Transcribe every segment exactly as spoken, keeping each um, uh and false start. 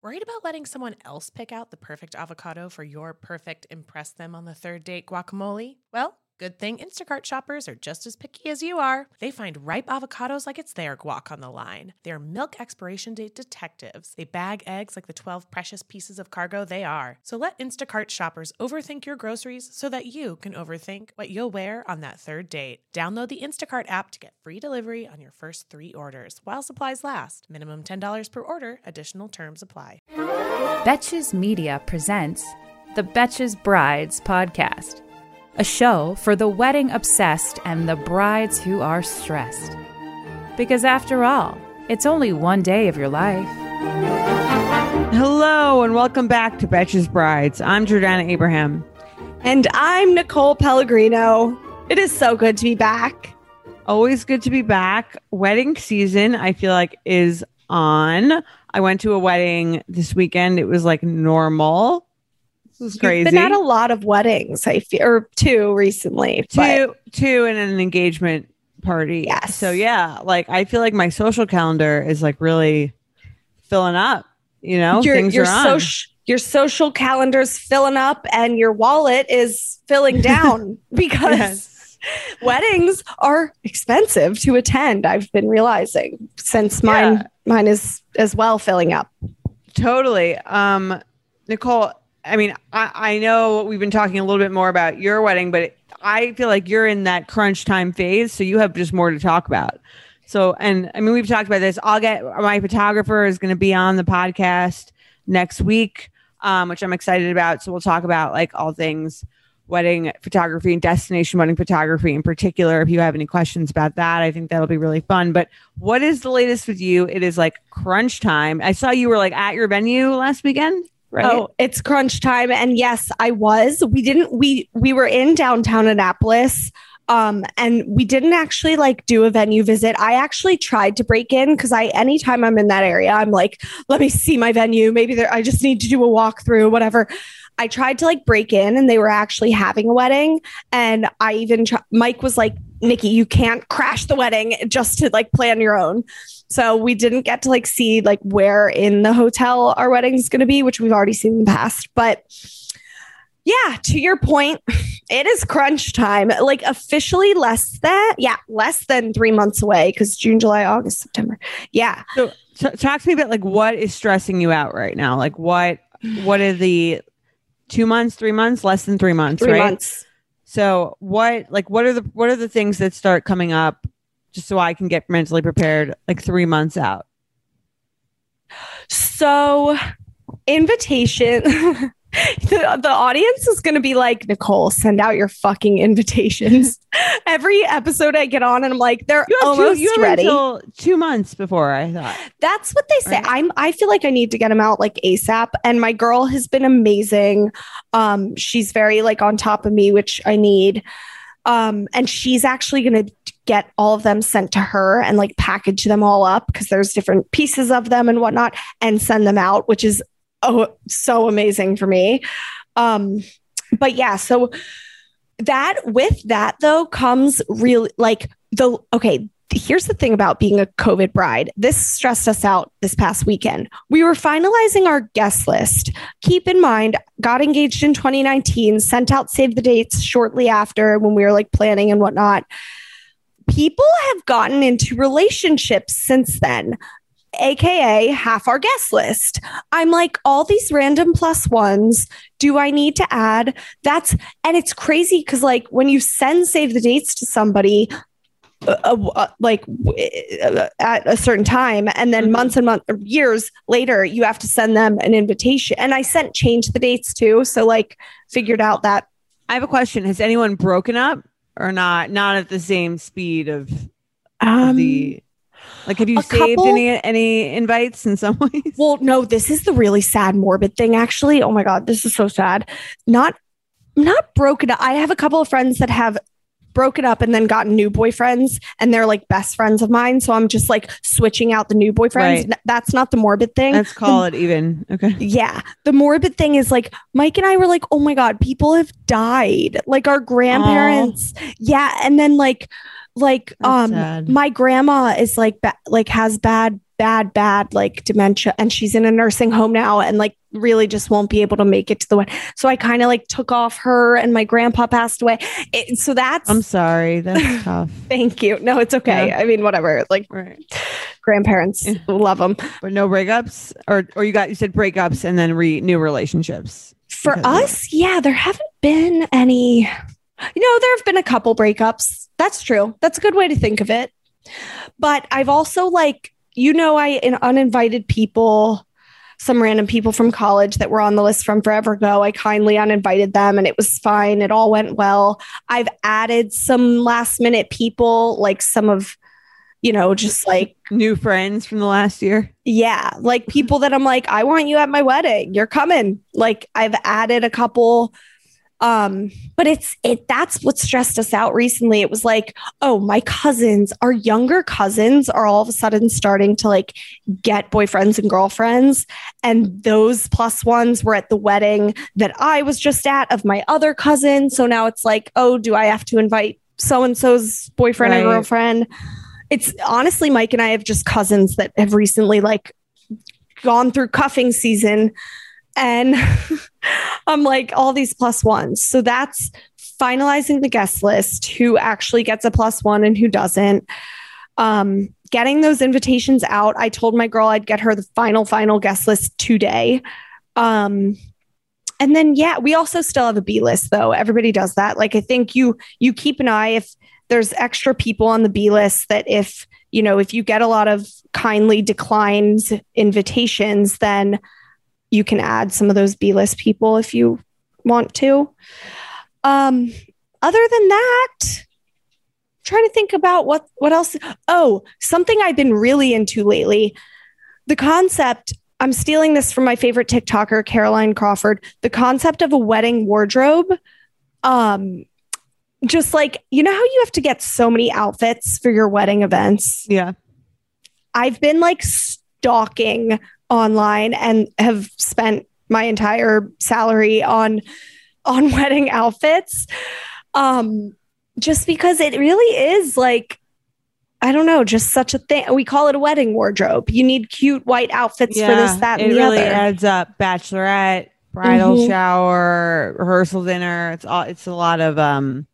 Worried about letting someone else pick out the perfect avocado for your perfect impress them on the third date guacamole? Well, good thing Instacart shoppers are just as picky as you are. They find ripe avocados like it's their guac on the line. They're milk expiration date detectives. They bag eggs like the twelve precious pieces of cargo they are. So let Instacart shoppers overthink your groceries so that you can overthink what you'll wear on that third date. Download the Instacart app to get free delivery on your first three orders while supplies last. Minimum ten dollars per order. Additional terms apply. Betches Media presents the Betches Brides podcast, a show for the wedding obsessed and the brides who are stressed. Because after all, it's only one day of your life. Hello and welcome back to Betches Brides. I'm Jordana Abraham. And I'm Nicole Pellegrino. It is so good to be back. Always good to be back. Wedding season, I feel like, is on. I went to a wedding this weekend. It was like normal. It was crazy. You've been at a lot of weddings, I feel, or two recently. Two, but... two and an engagement party. Yes. So yeah, like I feel like my social calendar is like really filling up. You know, your things your are on. social your social calendar's filling up, and your wallet is filling down because Yes. weddings are expensive to attend. I've been realizing since mine Yeah. mine is as well filling up. Totally. Um, Nicole, I mean, I, I know we've been talking a little bit more about your wedding, but it, I feel like you're in that crunch time phase. So you have just more to talk about. So, and I mean, we've talked about this. I'll get my photographer is going to be on the podcast next week, um, which I'm excited about. So we'll talk about like all things wedding photography and destination wedding photography in particular. If you have any questions about that, I think that'll be really fun. But what is the latest with you? It is like crunch time. I saw you were like at your venue last weekend. Right. Oh, it's crunch time. And yes, I was. We didn't, we, we were in downtown Annapolis. Um, and we didn't actually like do a venue visit. I actually tried to break in because I, anytime I'm in that area, I'm like, let me see my venue. Maybe there, I just need to do a walkthrough, whatever. I tried to like break in and they were actually having a wedding. And I even, tr- Mike was like, Nikki, you can't crash the wedding just to like plan your own. So we didn't get to like see like where in the hotel our wedding is going to be, which we've already seen in the past. But yeah, to your point, it is crunch time. Like officially less than, yeah, less than three months away because June, July, August, September. Yeah. So t- talk to me about like what is stressing you out right now? Like what, what are the two months, three months, less than three months, Three right? months. So what, like, what are the, what are the things that start coming up just so I can get mentally prepared like three months out? So invitation, the, the audience is going to be like, Nicole, send out your fucking invitations. Every episode I get on and I'm like, they're You have, almost two, you have ready. until two months before I thought. That's what they say. Right. I'm, I feel like I need to get them out like ASAP. And my girl has been amazing. Um, she's very like on top of me, which I need. Um, and she's actually going to get all of them sent to her and like package them all up because there's different pieces of them and whatnot and send them out, which is oh so amazing for me. Um, but yeah, so that with that though comes really like the okay. Here's the thing about being a COVID bride. This stressed us out this past weekend. We were finalizing our guest list. Keep in mind, got engaged in twenty nineteen, sent out save the dates shortly after when we were like planning and whatnot. People have gotten into relationships since then, A K A half our guest list. I'm like, all these random plus ones, do I need to add? That's, and it's crazy because like when you send save the dates to somebody, Uh, uh, like uh, at a certain time and then mm-hmm. months and months or years later you have to send them an invitation, and I sent change the dates too, so like figured out that. I have a question. Has anyone broken up or not? Not at the same speed of, um, of the like have you a saved couple, any any invites in some ways? Well, no, this is the really sad morbid thing actually. Oh my god, this is so sad. Not not broken up. I have a couple of friends that have broken up and then gotten new boyfriends, and they're like best friends of mine. So I'm just like switching out the new boyfriends. Right. That's not the morbid thing. Let's call the, it even. Okay. Yeah. The morbid thing is like Mike and I were like, oh my God, people have died. Like our grandparents. Aww. Yeah. And then like, like, That's um, sad. my grandma is like, ba- like has bad bad, bad like dementia, and she's in a nursing home now and like really just won't be able to make it to the wedding. So I kind of like took off her, and my grandpa passed away. It, so that's I'm sorry. That's tough. Thank you. No, it's okay. Yeah. I mean, whatever. Like Right. grandparents Yeah. love them. But no breakups, or or you got you said breakups and then re new relationships. For because of us, yeah, there haven't been any. You know, there have been a couple breakups. That's true. That's a good way to think of it. But I've also like, you know, I in uninvited people, some random people from college that were on the list from forever ago. I kindly uninvited them and it was fine. It all went well. I've added some last minute people, like some of, you know, just like new friends from the last year. Yeah, like people that I'm like, I want you at my wedding. You're coming. Like I've added a couple. Um, but it's it that's what stressed us out recently. It was like, oh, my cousins, our younger cousins are all of a sudden starting to like get boyfriends and girlfriends. And those plus ones were at the wedding that I was just at of my other cousin. So now it's like, oh, do I have to invite so-and-so's boyfriend Right. or girlfriend? It's honestly, Mike and I have just cousins that have recently like gone through cuffing season, and I'm like all these plus ones. So that's finalizing the guest list, who actually gets a plus one and who doesn't. Um, getting those invitations out. I told my girl I'd get her the final, final guest list today. Um, and then, yeah, we also still have a B list though. Everybody does that. Like, I think you, you keep an eye if there's extra people on the B list that if, you know, if you get a lot of kindly declined invitations, then you can add some of those B list people if you want to. Um, other than that, trying to think about what, what else. Oh, something I've been really into lately. The concept, I'm stealing this from my favorite TikToker, Caroline Crawford, the concept of a wedding wardrobe. Um, just like, you know how you have to get so many outfits for your wedding events? Yeah. I've been like stalking online and have spent my entire salary on on wedding outfits, um just because it really is like, I don't know, just such a thing. We call it a wedding wardrobe. You need cute white outfits for this, that, and it the really other. adds up. Bachelorette, bridal Mhm. shower, rehearsal dinner. It's all. It's a lot of um.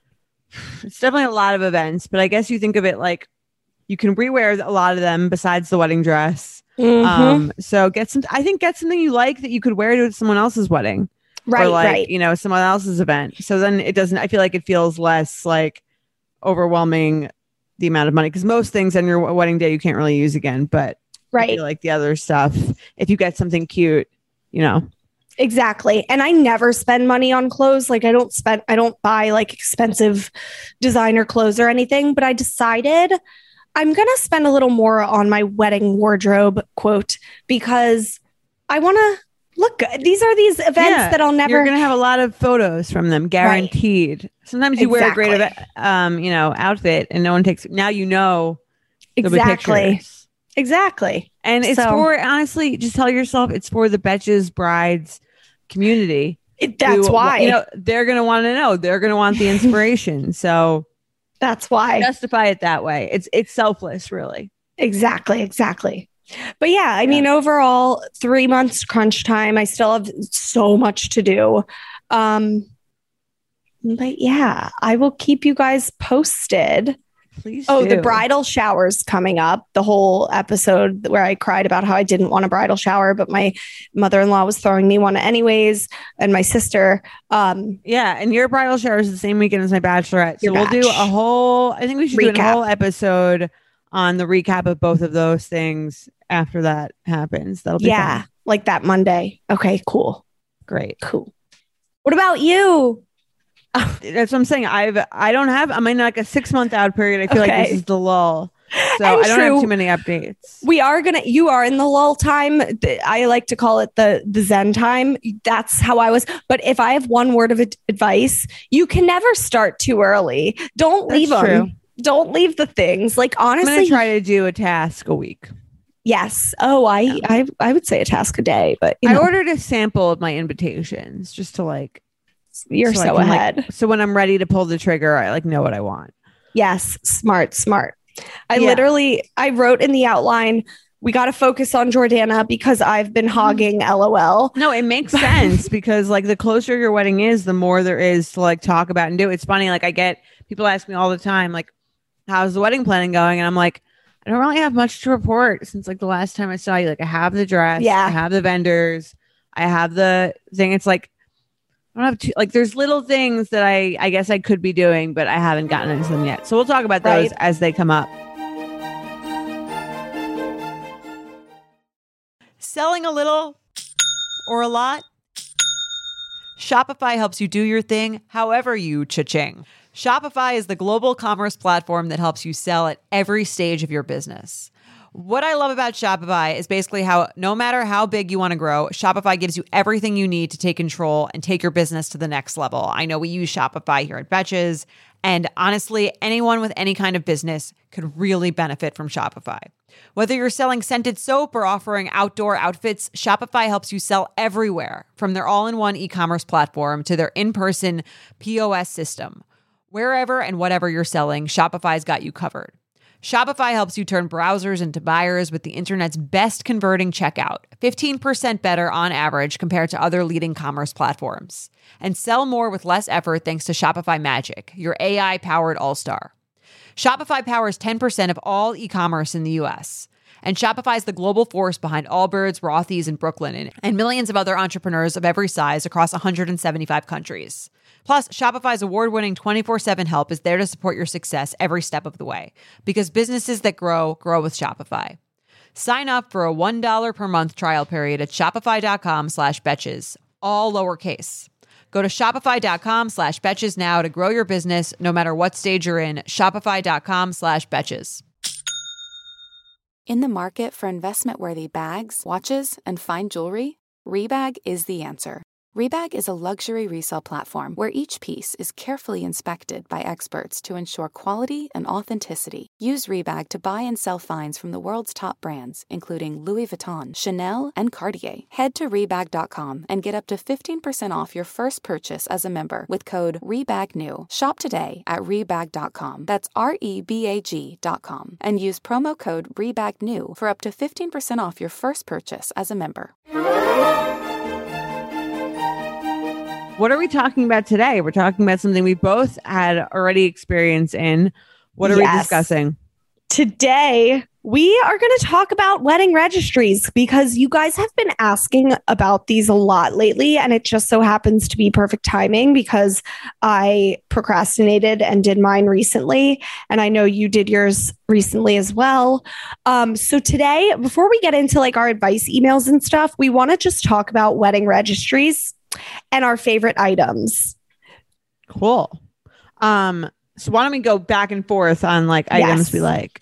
It's definitely a lot of events, but I guess you think of it like you can rewear a lot of them besides the wedding dress. Mhm. Um, so get some, I think get something you like that you could wear to someone else's wedding, right, or like, right. you know, someone else's event. So then it doesn't, I feel like it feels less like overwhelming the amount of money. Cause most things on your wedding day, you can't really use again, but I Right. feel like the other stuff, if you get something cute, you know, Exactly. And I never spend money on clothes. Like I don't spend, I don't buy like expensive designer clothes or anything, but I decided I'm going to spend a little more on my wedding wardrobe, quote, because I want to look good. These are these events Yeah, that I'll never. you're going to have a lot of photos from them, guaranteed. Sometimes you wear a great, Exactly. eve- um, you know, outfit and no one takes, now you know, there'll be Exactly. pictures. Exactly. And it's So- for, honestly, just tell yourself it's for the Betches Brides community. It- that's who, why. you know, they're going to want to know. They're going to want the inspiration. So That's why. justify it that way. It's it's selfless, really. Exactly. Exactly. But yeah, I mean, overall, three months crunch time. I still have so much to do. Um, but yeah, I will keep you guys posted. Please. Oh, the do. bridal shower's coming up. The whole episode where I cried about how I didn't want a bridal shower, but my mother-in-law was throwing me one anyways, and my sister. Um, Yeah, and your bridal shower is the same weekend as my bachelorette. So Your we'll do batch. a whole, I think we should do a Recap. whole episode on the recap of both of those things after that happens. That'll be yeah, fun. like that Monday. Okay, cool, Great. cool. What about you? That's what I'm saying. I've I don't have I'm in like a six month out period. I feel like Okay. this is the lull. So And I don't true. have too many updates. We are gonna. You are in the lull time. The- I like to call it the the Zen time. That's how I was. But if I have one word of ad- advice, you can never start too early. Don't That's leave them. true. Don't leave the things. Like I'm honestly, gonna try to do a task a week. yes. Oh, I Yeah. I I would say a task a day, but you I know, ordered a sample of my invitations just to like you're so I so, can, like, ahead. so when I'm ready to pull the trigger, I like know what I want. Yes, smart, smart. I Yeah. literally I wrote in the outline we got to focus on Jordana because I've been hogging LOL. No, it makes sense because like the closer your wedding is, the more there is to like talk about and do. It's funny. Like I get people ask me all the time, like, how's the wedding planning going? And I'm like, I don't really have much to report since like the last time I saw you. Like I have the dress. Yeah. I have the vendors. I have the thing. It's like, I don't have to, like, there's little things that I, I guess I could be doing, but I haven't gotten into them yet. So we'll talk about those Right. as they come up. Selling a little or a lot? Shopify helps you do your thing however you cha-ching. Shopify is the global commerce platform that helps you sell at every stage of your business. What I love about Shopify is basically how no matter how big you want to grow, Shopify gives you everything you need to take control and take your business to the next level. I know we use Shopify here at Betches, and honestly, anyone with any kind of business could really benefit from Shopify. Whether you're selling scented soap or offering outdoor outfits, Shopify helps you sell everywhere, from their all-in-one e-commerce platform to their in-person P O S system. Wherever and whatever you're selling, Shopify's got you covered. Shopify helps you turn browsers into buyers with the internet's best converting checkout, fifteen percent better on average compared to other leading commerce platforms. And sell more with less effort thanks to Shopify Magic, your A I-powered all-star. Shopify powers ten percent of all e-commerce in the U S. And Shopify is the global force behind Allbirds, Rothy's, and Brooklinen, and millions of other entrepreneurs of every size across one hundred seventy-five countries. Plus, Shopify's award-winning twenty-four seven help is there to support your success every step of the way. Because businesses that grow, grow with Shopify. Sign up for a one dollar per month trial period at shopify.com slash betches, all lowercase. Go to shopify.com slash betches now to grow your business no matter what stage you're in. Shopify.com slash betches. In the market for investment-worthy bags, watches, and fine jewelry, Rebag is the answer. Rebag is a luxury resale platform where each piece is carefully inspected by experts to ensure quality and authenticity. Use Rebag to buy and sell finds from the world's top brands, including Louis Vuitton, Chanel, and Cartier. Head to Rebag dot com and get up to fifteen percent off your first purchase as a member with code REBAGNEW. Shop today at Rebag dot com. That's R E B A G dot com. And use promo code REBAGNEW for up to fifteen percent off your first purchase as a member. What are we talking about today? We're talking about something we both had already experience in. What are Yes. we discussing? Today, we are going to talk about wedding registries because you guys have been asking about these a lot lately. And it just so happens to be perfect timing because I procrastinated and did mine recently. And I know you did yours recently as well. Um, so today, before we get into like our advice emails and stuff, we want to just talk about wedding registries and our favorite items. Cool. Um, so why don't we go back and forth on like items Yes. we like?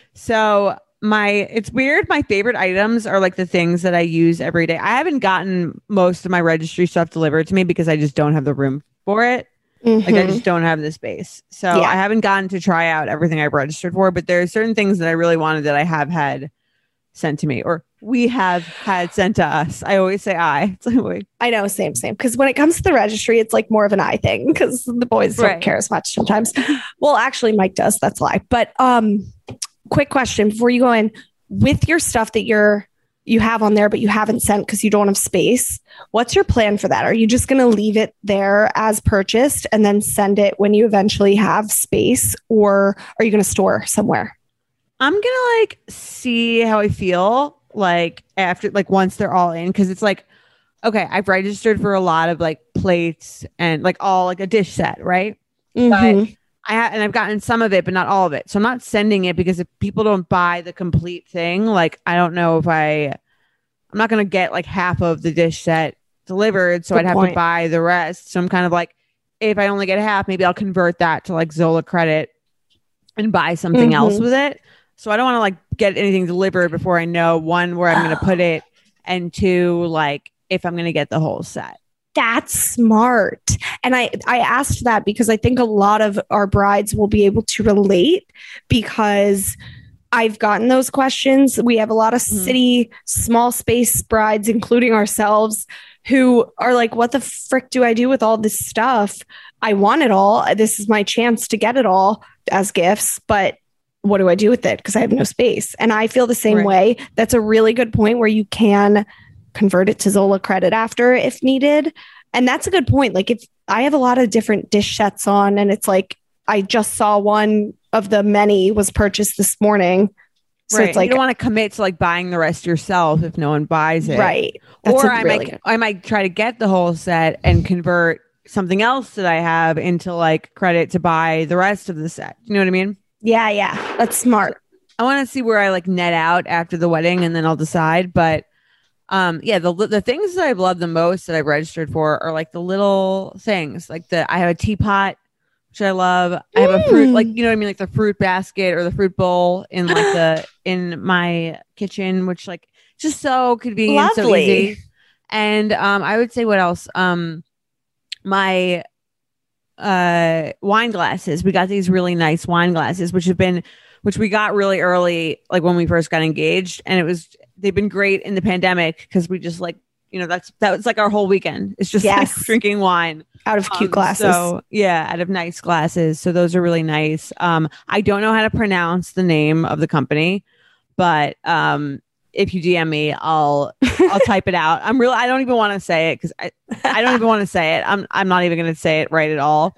So my, it's weird. My favorite items are like the things that I use every day. I haven't gotten most of my registry stuff delivered to me because I just don't have the room for it. Like I Mhm. just don't have the space. So Yeah. I haven't gotten to try out everything I've registered for, but there are certain things that I really wanted that I have had sent to me or we have had sent to us. I always say I. It's like, wait. I know, same, same. Because when it comes to the registry, it's like more of an I thing because the boys don't Right. care as much sometimes. Well, actually, Mike does. That's a lie. But um, quick question before you go in with your stuff that you're you have on there, but you haven't sent because you don't have space. What's your plan for that? Are you just going to leave it there as purchased and then send it when you eventually have space, or are you going to store somewhere? I'm gonna like see how I feel like after like once they're all in because it's like okay, I've registered for a lot of like plates and like all like a dish set, right? Mhm. But I ha- and I've gotten some of it, but not all of it. So I'm not sending it because if people don't buy the complete thing, like I don't know if I, I'm not gonna get like half of the dish set delivered, so Good I'd have point. to buy the rest. So I'm kind of like, if I only get half, maybe I'll convert that to like Zola credit and buy something Mhm. else with it. So I don't want to like get anything delivered before I know one where I'm going to put it and two like if I'm going to get the whole set. That's smart. And I, I asked that because I think a lot of our brides will be able to relate because I've gotten those questions. We have a lot of Mhm. city, small space brides, including ourselves, who are like, what the frick do I do with all this stuff? I want it all. This is my chance to get it all as gifts, but what do I do with it? Because I have no space. And I feel the same Right. way. That's a really good point where you can convert it to Zola credit after if needed. And that's a good point. Like if I have a lot of different dish sets on and it's like, I just saw one of the many was purchased this morning. So right. it's like, you don't want to commit to like buying the rest yourself if no one buys it. right. That's or a I really might good- I might try to get the whole set and convert something else that I have into like credit to buy the rest of the set. You know what I mean? Yeah, yeah. That's smart. I want to see where I like net out after the wedding and then I'll decide. But um yeah, the the things that I've loved the most that I've registered for are like the little things. Like the I have a teapot, which I love. I have a fruit, like, you know what I mean? Like the fruit basket or the fruit bowl in like the in my kitchen, which like just so convenient, so Lovely. easy. And um I would say what else? Um my uh wine glasses. We got these really nice wine glasses, which have been which we got really early, like when we first got engaged. And it was they've been great in the pandemic because we just like, you know, that's that was like our whole weekend. It's just Yes. like drinking wine Out of cute um, glasses. So yeah, out of nice glasses. So those are really nice. Um, I don't know how to pronounce the name of the company, but um, if you D M me, I'll I'll type it out. I'm really I don't even want to say it because I, I don't even want to say it. I'm I'm not even going to say it right at all.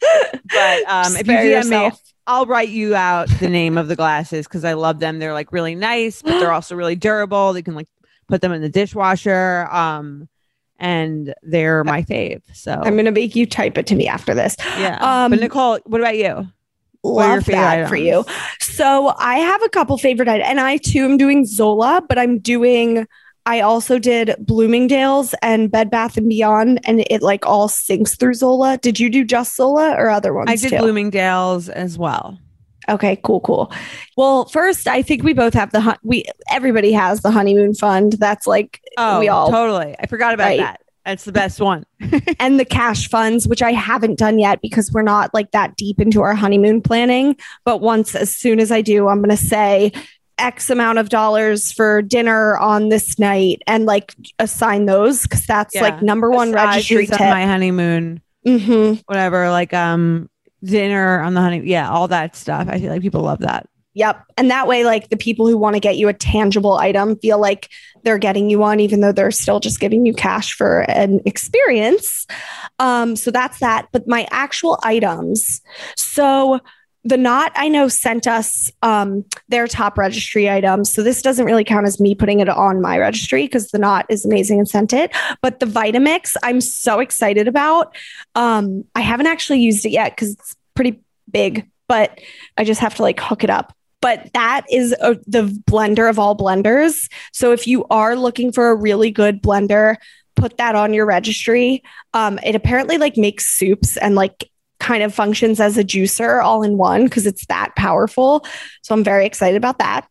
But um, if you Spare D M me, yourself. I'll write you out the name of the glasses because I love them. They're like really nice, but they're also really durable. They can like put them in the dishwasher. Um, and they're my fave. So I'm going to make you type it to me after this. yeah. Um, but Nicole, what about you? What are your Love favorite that for you. items? So I have a couple favorite items, and I too am doing Zola, but I'm doing. I also did Bloomingdale's and Bed Bath and Beyond, and it like all syncs through Zola. Did you do just Zola or other ones? I did too? Bloomingdale's as well. Okay, cool, cool. Well, first, I think we both have the hun- we everybody has the honeymoon fund. That's like Oh, we all totally. I forgot about Right. that. That's the best one. and the cash funds, which I haven't done yet because we're not like that deep into our honeymoon planning. But once, as soon as I do, I'm going to say X amount of dollars for dinner on this night and like assign those because that's Yeah. like number one registry Massages tip. on my honeymoon, Mm-hmm. whatever, like um dinner on the honeymoon. Yeah, all that stuff. I feel like people love that. Yep. And that way, like the people who want to get you a tangible item feel like they're getting you one, even though they're still just giving you cash for an experience. Um, so that's that. But my actual items. So the Knot, I know, sent us um, their top registry items. So this doesn't really count as me putting it on my registry because the Knot is amazing and sent it. But the Vitamix, I'm so excited about. Um, I haven't actually used it yet because it's pretty big, but I just have to like hook it up. But that is a, the blender of all blenders. So if you are looking for a really good blender, put that on your registry. Um, it apparently like makes soups and like kind of functions as a juicer all in one because it's that powerful. So I'm very excited about that.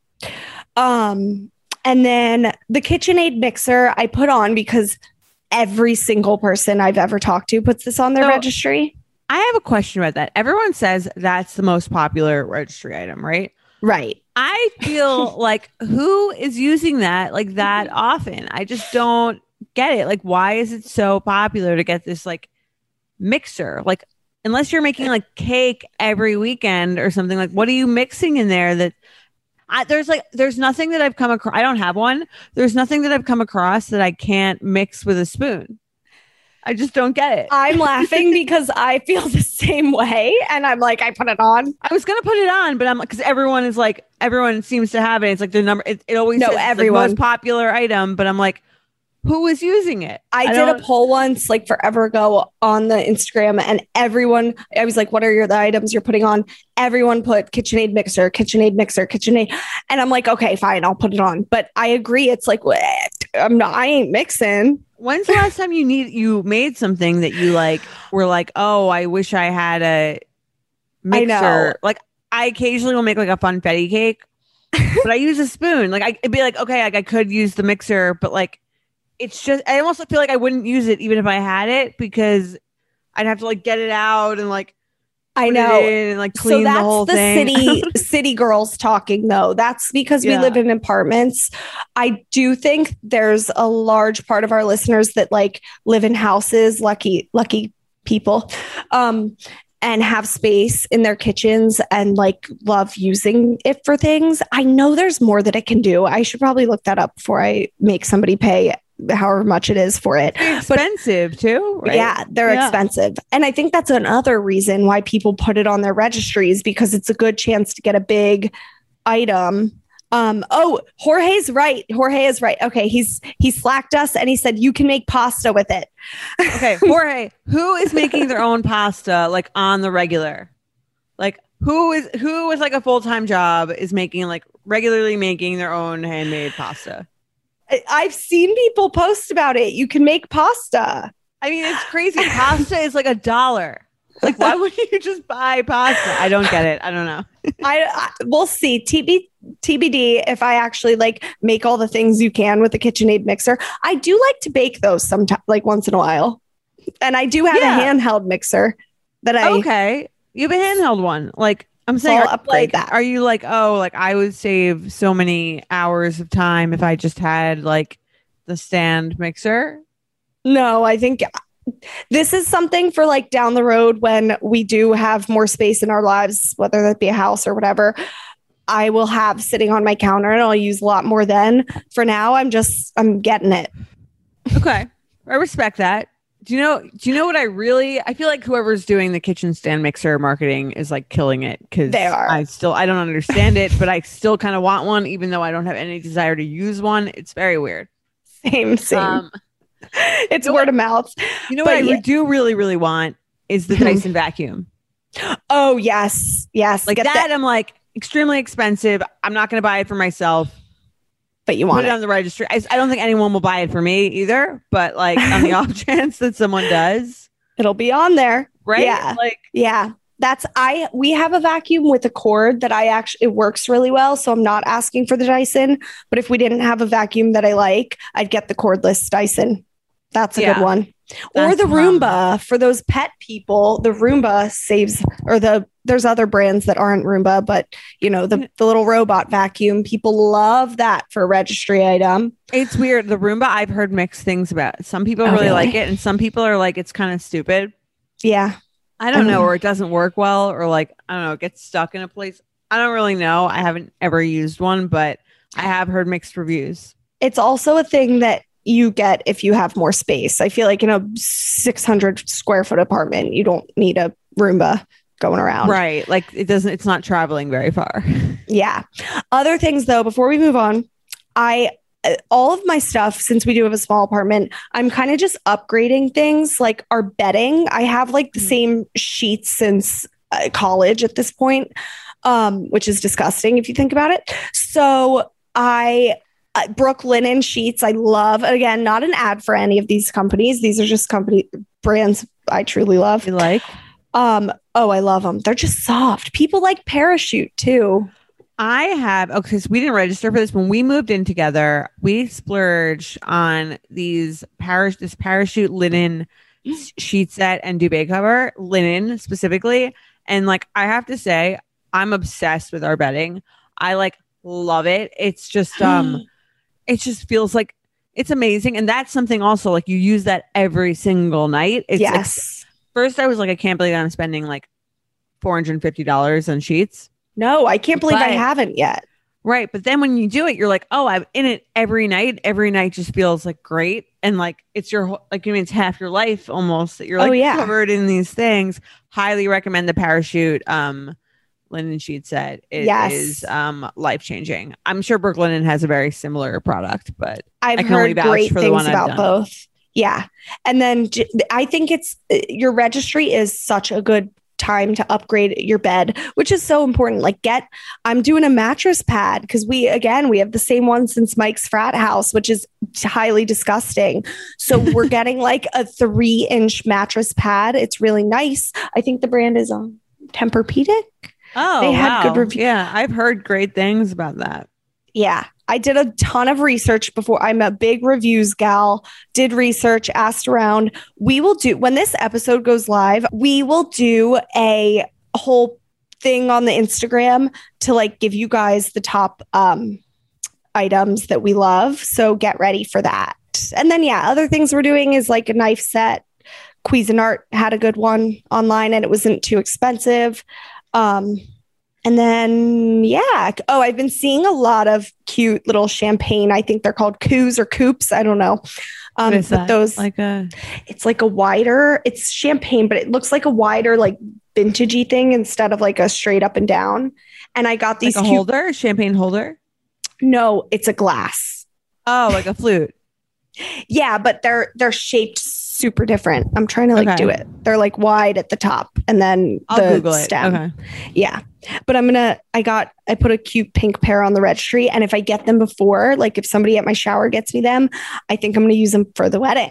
Um, and then the KitchenAid mixer I put on because every single person I've ever talked to puts this on their So- registry. I have a question about that. Everyone says that's the most popular registry item, right? Right. I feel like who is using that like that often? I just don't get it. Like, why is it so popular to get this like mixer? Like, unless you're making like cake every weekend or something, like what are you mixing in there that I, there's like, there's nothing that I've come across. I don't have one. There's nothing that I've come across that I can't mix with a spoon. I just don't get it. I'm laughing because I feel the same way. And I'm like, I put it on. I was gonna put it on, but I'm like, because everyone is like, everyone seems to have it. It's like the number. It, it always No, says, like, everyone. most popular item, but I'm like, who is using it? I, did don't- a poll once, like forever ago on the Instagram, and everyone, I was like, what are your the items you're putting on? Everyone put KitchenAid mixer, KitchenAid mixer, KitchenAid. And I'm like, okay, fine, I'll put it on. But I agree. It's like, what? I'm not, I ain't mixing. When's the last time you need you made something that you like were like, oh, I wish I had a mixer? I know. Like, I occasionally will make like a funfetti cake, but I use a spoon. Like, I, it'd be like, okay, like I could use the mixer, but like, it's just, I almost feel like I wouldn't use it even if I had it because I'd have to like get it out and like I put know. it in and like So clean the whole that's the thing. city city girls talking though. That's because we Yeah. live in apartments. I do think there's a large part of our listeners that like live in houses, lucky lucky people. Um and have space in their kitchens and like love using it for things. I know there's more that it can do. I should probably look that up before I make somebody pay however much it is for it. It's expensive but, too, right? Yeah, they're yeah. expensive. And I think that's another reason why people put it on their registries, because it's a good chance to get a big item. Um, oh, Jorge's right. Jorge is right. Okay. He's, he slacked us and he said, you can make pasta with it. Okay. Jorge, who is making their own pasta like on the regular? Like who is, who is like a full-time job is making like regularly making their own handmade pasta? I've seen people post about it. You can make pasta. I mean, it's crazy. Pasta is like a dollar. Like, why would you just buy pasta? I don't get it. I don't know. I, I we'll see. T B, T B D if I actually like make all the things you can with the KitchenAid mixer. I do like to bake those sometimes, like once in a while. And I do have yeah. a handheld mixer that I. Okay, you have a handheld one. Like I'm saying, so I'll upgrade like, that. Are you like, oh, like I would save so many hours of time if I just had like the stand mixer? No, I think this is something for like down the road when we do have more space in our lives, whether that be a house or whatever. I will have sitting on my counter and I'll use a lot more then. For now, I'm just, I'm getting it. Okay. I respect that. Do you know, do you know what I really, I feel like whoever's doing the kitchen stand mixer marketing is like killing it, because they are. I still, I don't understand it, but I still kind of want one, even though I don't have any desire to use one. It's very weird. Same, same. Um, it's you know word what, of mouth. You know what I yeah. do really, really want is the Dyson vacuum. Oh, yes. Yes. Like that, that, I'm like extremely expensive. I'm not going to buy it for myself. But you want Put it, it on the registry. I, I don't think anyone will buy it for me either. But like on the off chance that someone does, it'll be on there, right? Yeah, like yeah. That's I. We have a vacuum with a cord that I actually it works really well. So I'm not asking for the Dyson. But if we didn't have a vacuum that I like, I'd get the cordless Dyson. That's a yeah. good one. That's or the Roomba um, for those pet people. The Roomba saves, or the there's other brands that aren't Roomba, but you know, the, the little robot vacuum. People love that for a registry item. It's weird. The Roomba, I've heard mixed things about. Some people oh, really, really like it, and some people are like, it's kind of stupid. Yeah. I don't um, know, or it doesn't work well, or like, I don't know, it gets stuck in a place. I don't really know. I haven't ever used one, but I have heard mixed reviews. It's also a thing that you get if you have more space. I feel like in a six hundred square foot apartment, you don't need a Roomba going around. Right. Like it doesn't, it's not traveling very far. Yeah. Other things though, before we move on, I, all of my stuff, since we do have a small apartment, I'm kind of just upgrading things like our bedding. I have like the mm-hmm. same sheets since uh, college at this point, um, which is disgusting if you think about it. So I, Uh, Brooklinen sheets, I love. Again, not an ad for any of these companies. These are just company brands I truly love. You like? Um, oh, I love them. They're just soft. People like Parachute too. I have, okay, so we didn't register for this. When we moved in together, we splurged on these Parash- this Parachute linen sheet set and duvet cover, linen specifically. And like, I have to say, I'm obsessed with our bedding. I like love it. It's just, um, it just feels like it's amazing. And that's something also like you use that every single night. It's, yes. It's, first, I was like, I can't believe I'm spending like four hundred fifty dollars on sheets. No, I can't believe but, I haven't yet. Right. But then when you do it, you're like, oh, I'm in it every night. Every night just feels like great. And like it's your, like, I mean, it's half your life almost that you're like oh, yeah. covered in these things. Highly recommend the Parachute um, linen sheet set. It yes. is um, life changing. I'm sure Brooklinen has a very similar product, but I've I can heard only vouch great for things the one about I've done. both. Yeah. And then j- I think it's your registry is such a good time to upgrade your bed, which is so important. Like get, I'm doing a mattress pad because we, again, we have the same one since Mike's frat house, which is highly disgusting. So we're getting like a three inch mattress pad. It's really nice. I think the brand is um, Tempur-Pedic. Oh, they had wow. good reviews. Yeah, I've heard great things about that. Yeah, I did a ton of research before. I'm a big reviews gal, did research, asked around. We will do, when this episode goes live, we will do a whole thing on the Instagram to like give you guys the top um, items that we love. So get ready for that. And then, yeah, other things we're doing is like a knife set, Cuisinart had a good one online and it wasn't too expensive. Um, and then, yeah. Oh, I've been seeing a lot of cute little champagne. I think they're called coups or coupes. I don't know. Um, What is but that? those, Like a it's like a wider, it's champagne, but it looks like a wider, like vintagey thing instead of like a straight up and down. And I got these like a cute, holder, champagne holder. no, it's a glass. Oh, like a flute. Yeah, but they're they're shaped super different. I'm trying to like Okay. do it. They're like wide at the top and then I'll the Google it. stem. Okay. Yeah. But I'm gonna I got I put a cute pink pair on the registry. And if I get them before, like if somebody at my shower gets me them, I think I'm gonna use them for the wedding.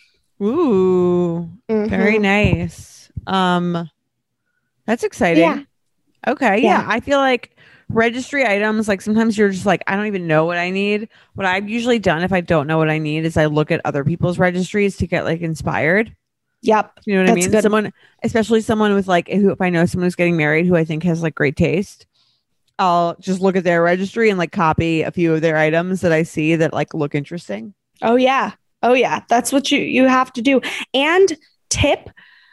Ooh, very Mhm. nice. Um, that's exciting. Yeah. Okay. Yeah. Yeah. I feel like registry items, like sometimes you're just like, I don't even know what I need. What I've usually done if I don't know what I need is I look at other people's registries to get like inspired. Yep. You know what That's I mean? good. Someone, especially someone with like, who, if I know someone who's getting married who I think has like great taste, I'll just look at their registry and like copy a few of their items that I see that like look interesting. Oh yeah. Oh yeah. That's what you you have to do. And tip,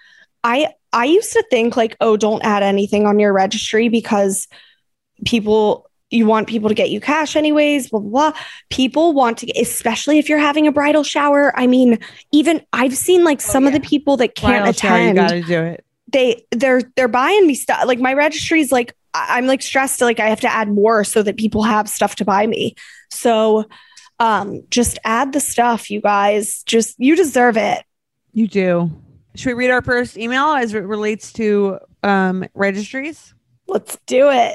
I I used to think like, oh, don't add anything on your registry because people you want people to get you cash anyways, blah, blah, blah. People want to, especially if you're having a bridal shower. I mean, even I've seen like some of yeah. the people that can't Bridal shower, you attend. got to do it. They they're they're buying me stuff. Like my registry's like I- I'm like stressed. Like I have to add more so that people have stuff to buy me. So um, just add the stuff, you guys. Just you deserve it. You do. Should we read our first email as it relates to um, registries? Let's do it.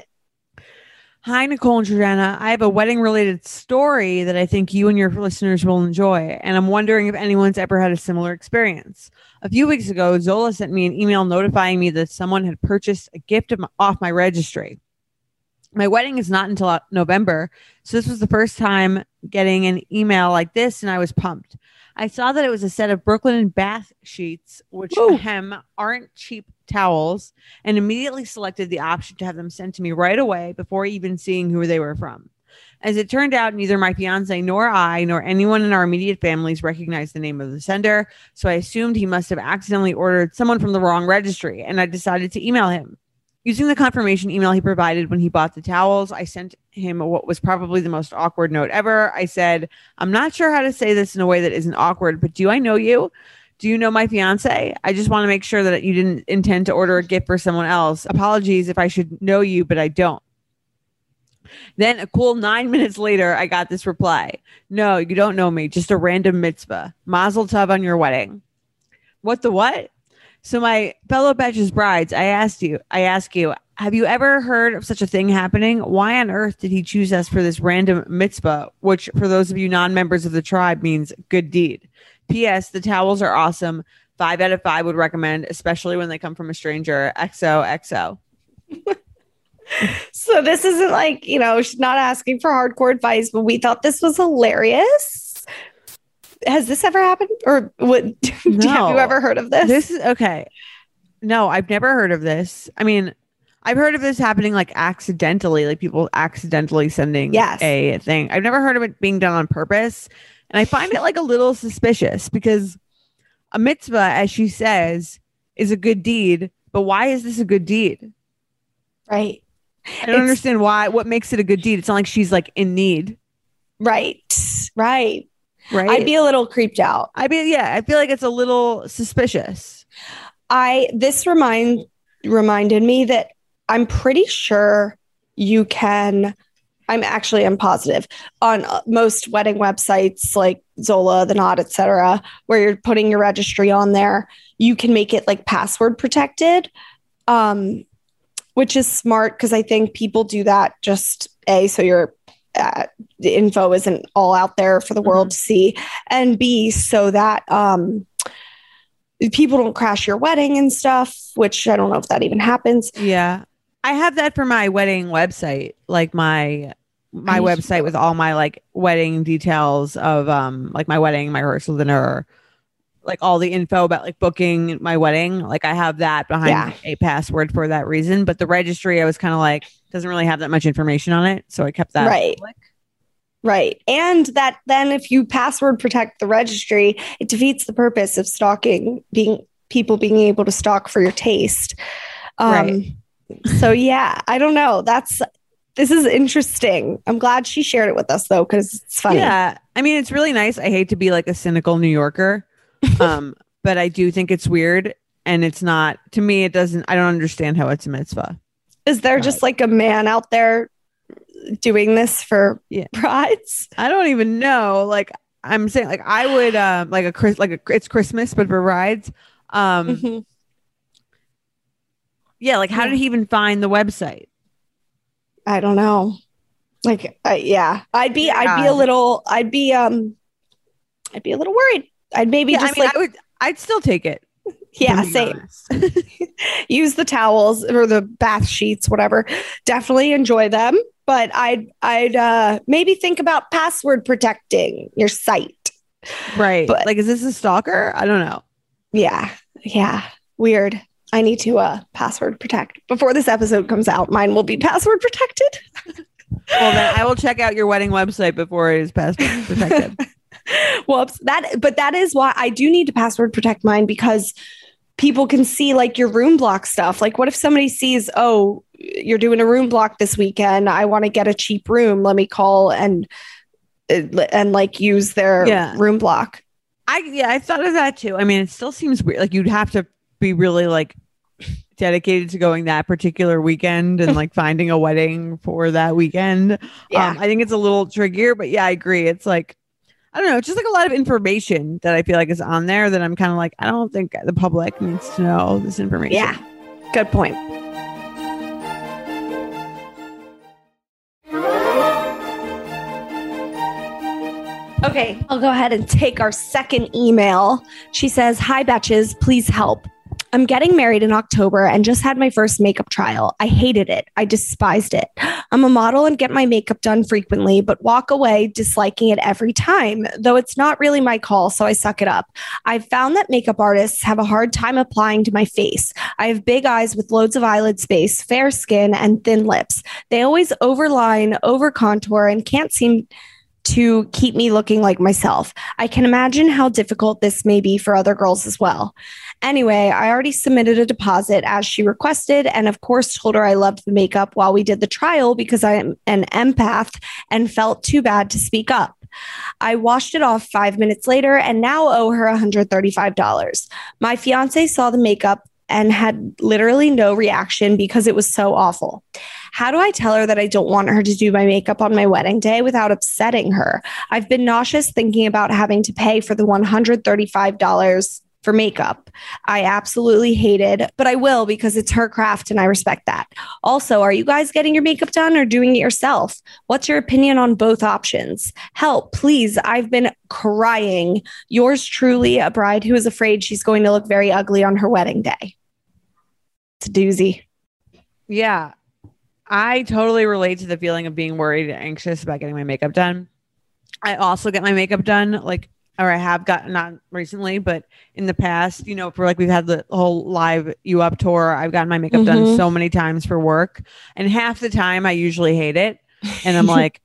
Hi, Nicole and Jordana. I have a wedding related story that I think you and your listeners will enjoy, and I'm wondering if anyone's ever had a similar experience. A few weeks ago, Zola sent me an email notifying me that someone had purchased a gift of my, off my registry. My wedding is not until November, so this was the first time getting an email like this, and I was pumped. I saw that it was a set of Brooklyn bath sheets, which Ooh. ahem, aren't cheap towels, and immediately selected the option to have them sent to me right away before even seeing who they were from. As it turned out, neither my fiance nor I nor anyone in our immediate families recognized the name of the sender, so I assumed he must have accidentally ordered someone from the wrong registry, and I decided to email him. Using the confirmation email he provided when he bought the towels, I sent him what was probably the most awkward note ever. I said, I'm not sure how to say this in a way that isn't awkward, but do I know you? Do you know my fiance? I just want to make sure that you didn't intend to order a gift for someone else. Apologies if I should know you, but I don't. Then a cool nine minutes later, I got this reply. No, you don't know me. Just a random mitzvah. Mazel tov on your wedding. What the what? So my fellow Betches brides, I asked you, I ask you, have you ever heard of such a thing happening? Why on earth did he choose us for this random mitzvah, which for those of you non-members of the tribe means good deed? P S. The towels are awesome. Five out of five would recommend, especially when they come from a stranger. X O X O. So this isn't like, you know, she's not asking for hardcore advice, but we thought this was hilarious. Has this ever happened? Or what? No. Have you ever heard of this? This is okay. No, I've never heard of this. I mean, I've heard of this happening like accidentally, like people accidentally sending Yes. a thing. I've never heard of it being done on purpose. And I find it like a little suspicious because a mitzvah, as she says, is a good deed. But why is this a good deed? Right. I don't It's- understand why. What makes it a good deed? It's not like she's like in need, Right. Right. right? I'd be a little creeped out. I mean, yeah, I feel like it's a little suspicious. I this remind reminded me that I'm pretty sure you can. I'm actually I'm positive on uh, most wedding websites like Zola, The Knot, et cetera, where you're putting your registry on there. You can make it like password protected, um, which is smart because I think people do that just a so your uh, the info isn't all out there for the world to see, and b so that um, people don't crash your wedding and stuff. Which I don't know if that even happens. Yeah. I have that for my wedding website, like my my I- website with all my like wedding details of um like my wedding, my rehearsal dinner, like all the info about like booking my wedding. Like I have that behind Yeah. a password for that reason. But the registry, I was kind of like doesn't really have that much information on it, so I kept that Right. public. Right. And that then if you password protect the registry, it defeats the purpose of stalking being people being able to stalk for your taste. Um, Right. So yeah, I don't know. That's this is interesting. I'm glad she shared it with us though, because it's funny. Yeah. I mean, it's really nice. I hate to be like a cynical New Yorker, um, but I do think it's weird. And it's not, to me, it doesn't, I don't understand how it's a mitzvah. Is there just like a man out there doing this for Yeah. brides? I don't even know. Like, I'm saying, like, I would, um, like a Chris, like a, it's Christmas, but for brides. Um, Mhm. yeah. Like, how Yeah. did he even find the website? I don't know. Like, uh, yeah, I'd be, I'd be a God. little, I'd be, um, I'd be a little worried. I'd maybe Yeah, I just mean, like, I would, I'd still take it. yeah, to be same. honest. Use the towels or the bath sheets, whatever. Definitely enjoy them, but I'd, I'd uh, maybe think about password protecting your site. Right. But- like, is this a stalker? I don't know. Yeah, yeah, weird. I need to uh, password protect before this episode comes out. Mine will be password protected. Well, then I will check out your wedding website before it is password protected. Whoops. That, but that is why I do need to password protect mine, because people can see like your room block stuff. Like, what if somebody sees, oh, you're doing a room block this weekend? I want to get a cheap room. Let me call and and like use their Yeah. room block. I yeah, I thought of that too. I mean, it still seems weird. Like, you'd have to be really like dedicated to going that particular weekend and like finding a wedding for that weekend. Yeah. Um, I think it's a little trickier, but yeah, I agree. It's like, I don't know, it's just like a lot of information that I feel like is on there that I'm kind of like, I don't think the public needs to know this information. Yeah. Good point. Okay, I'll go ahead and take our second email. She says, "Hi, Betches, please help. I'm getting married in October and just had my first makeup trial. I hated it. I despised it. I'm a model and get my makeup done frequently, but walk away disliking it every time, though it's not really my call, so I suck it up. I've found that makeup artists have a hard time applying to my face. I have big eyes with loads of eyelid space, fair skin, and thin lips. They always overline, over contour, and can't seem to keep me looking like myself. I can imagine how difficult this may be for other girls as well. Anyway, I already submitted a deposit as she requested, and of course told her I loved the makeup while we did the trial because I am an empath and felt too bad to speak up. I washed it off five minutes later and now owe her one hundred thirty-five dollars. My fiance saw the makeup and had literally no reaction because it was so awful. How do I tell her that I don't want her to do my makeup on my wedding day without upsetting her? I've been nauseous thinking about having to pay for the one hundred thirty-five dollars for makeup. I absolutely hate it, but I will because it's her craft and I respect that. Also, are you guys getting your makeup done or doing it yourself? What's your opinion on both options? Help, please. I've been crying. Yours truly, a bride who is afraid she's going to look very ugly on her wedding day. It's a doozy. Yeah. I totally relate to the feeling of being worried and anxious about getting my makeup done. I also get my makeup done, like, or I have gotten, not recently, but in the past, you know, for like we've had the whole live You Up tour, I've gotten my makeup done Mhm. so many times for work. And half the time I usually hate it. And I'm like,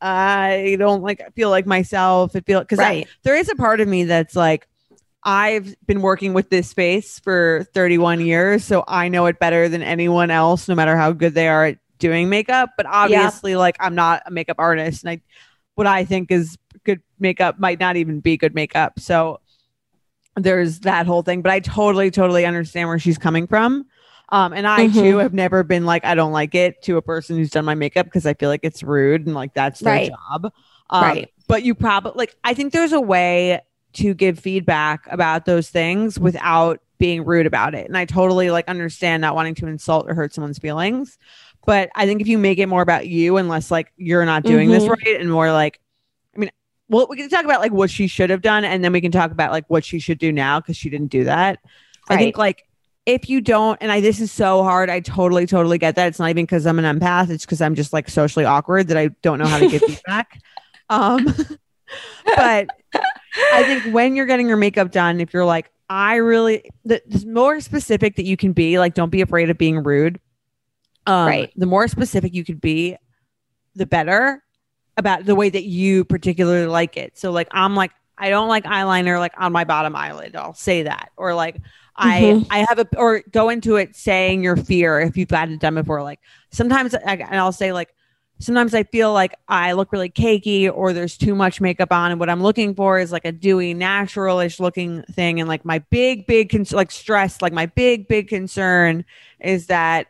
I don't like feel like myself. It feel because Right. there is a part of me that's like, I've been working with this space for thirty-one years, so I know it better than anyone else, no matter how good they are at doing makeup. But obviously, like, I'm not a makeup artist, and I, what I think is good makeup might not even be good makeup. So there's that whole thing. But I totally, totally understand where she's coming from. Um, and I Mhm. too have never been like, I don't like it to a person who's done my makeup because I feel like it's rude and like that's their Right. job. Um, Right. But you probably like, I think there's a way to give feedback about those things without being rude about it. And I totally like understand not wanting to insult or hurt someone's feelings. But I think if you make it more about you and less like you're not doing this Mhm. right and more like, I mean, well, we can talk about like what she should have done and then we can talk about like what she should do now because she didn't do that. I think Right. like if you don't, and I this is so hard, I totally, totally get that. It's not even because I'm an empath. It's because I'm just like socially awkward that I don't know how to give feedback. Um, but I think when you're getting your makeup done, if you're like, I really, the, the more specific that you can be, like, don't be afraid of being rude. Um, Right. The more specific you could be, the better about the way that you particularly like it. So like, I'm like, I don't like eyeliner like on my bottom eyelid. I'll say that. Or like Mhm. I I have a or go into it saying your fear if you've gotten it done before. Like sometimes I, and I'll say like sometimes I feel like I look really cakey or there's too much makeup on, and what I'm looking for is like a dewy, natural-ish looking thing. And like my big, big con- like stress, like my big, big concern is that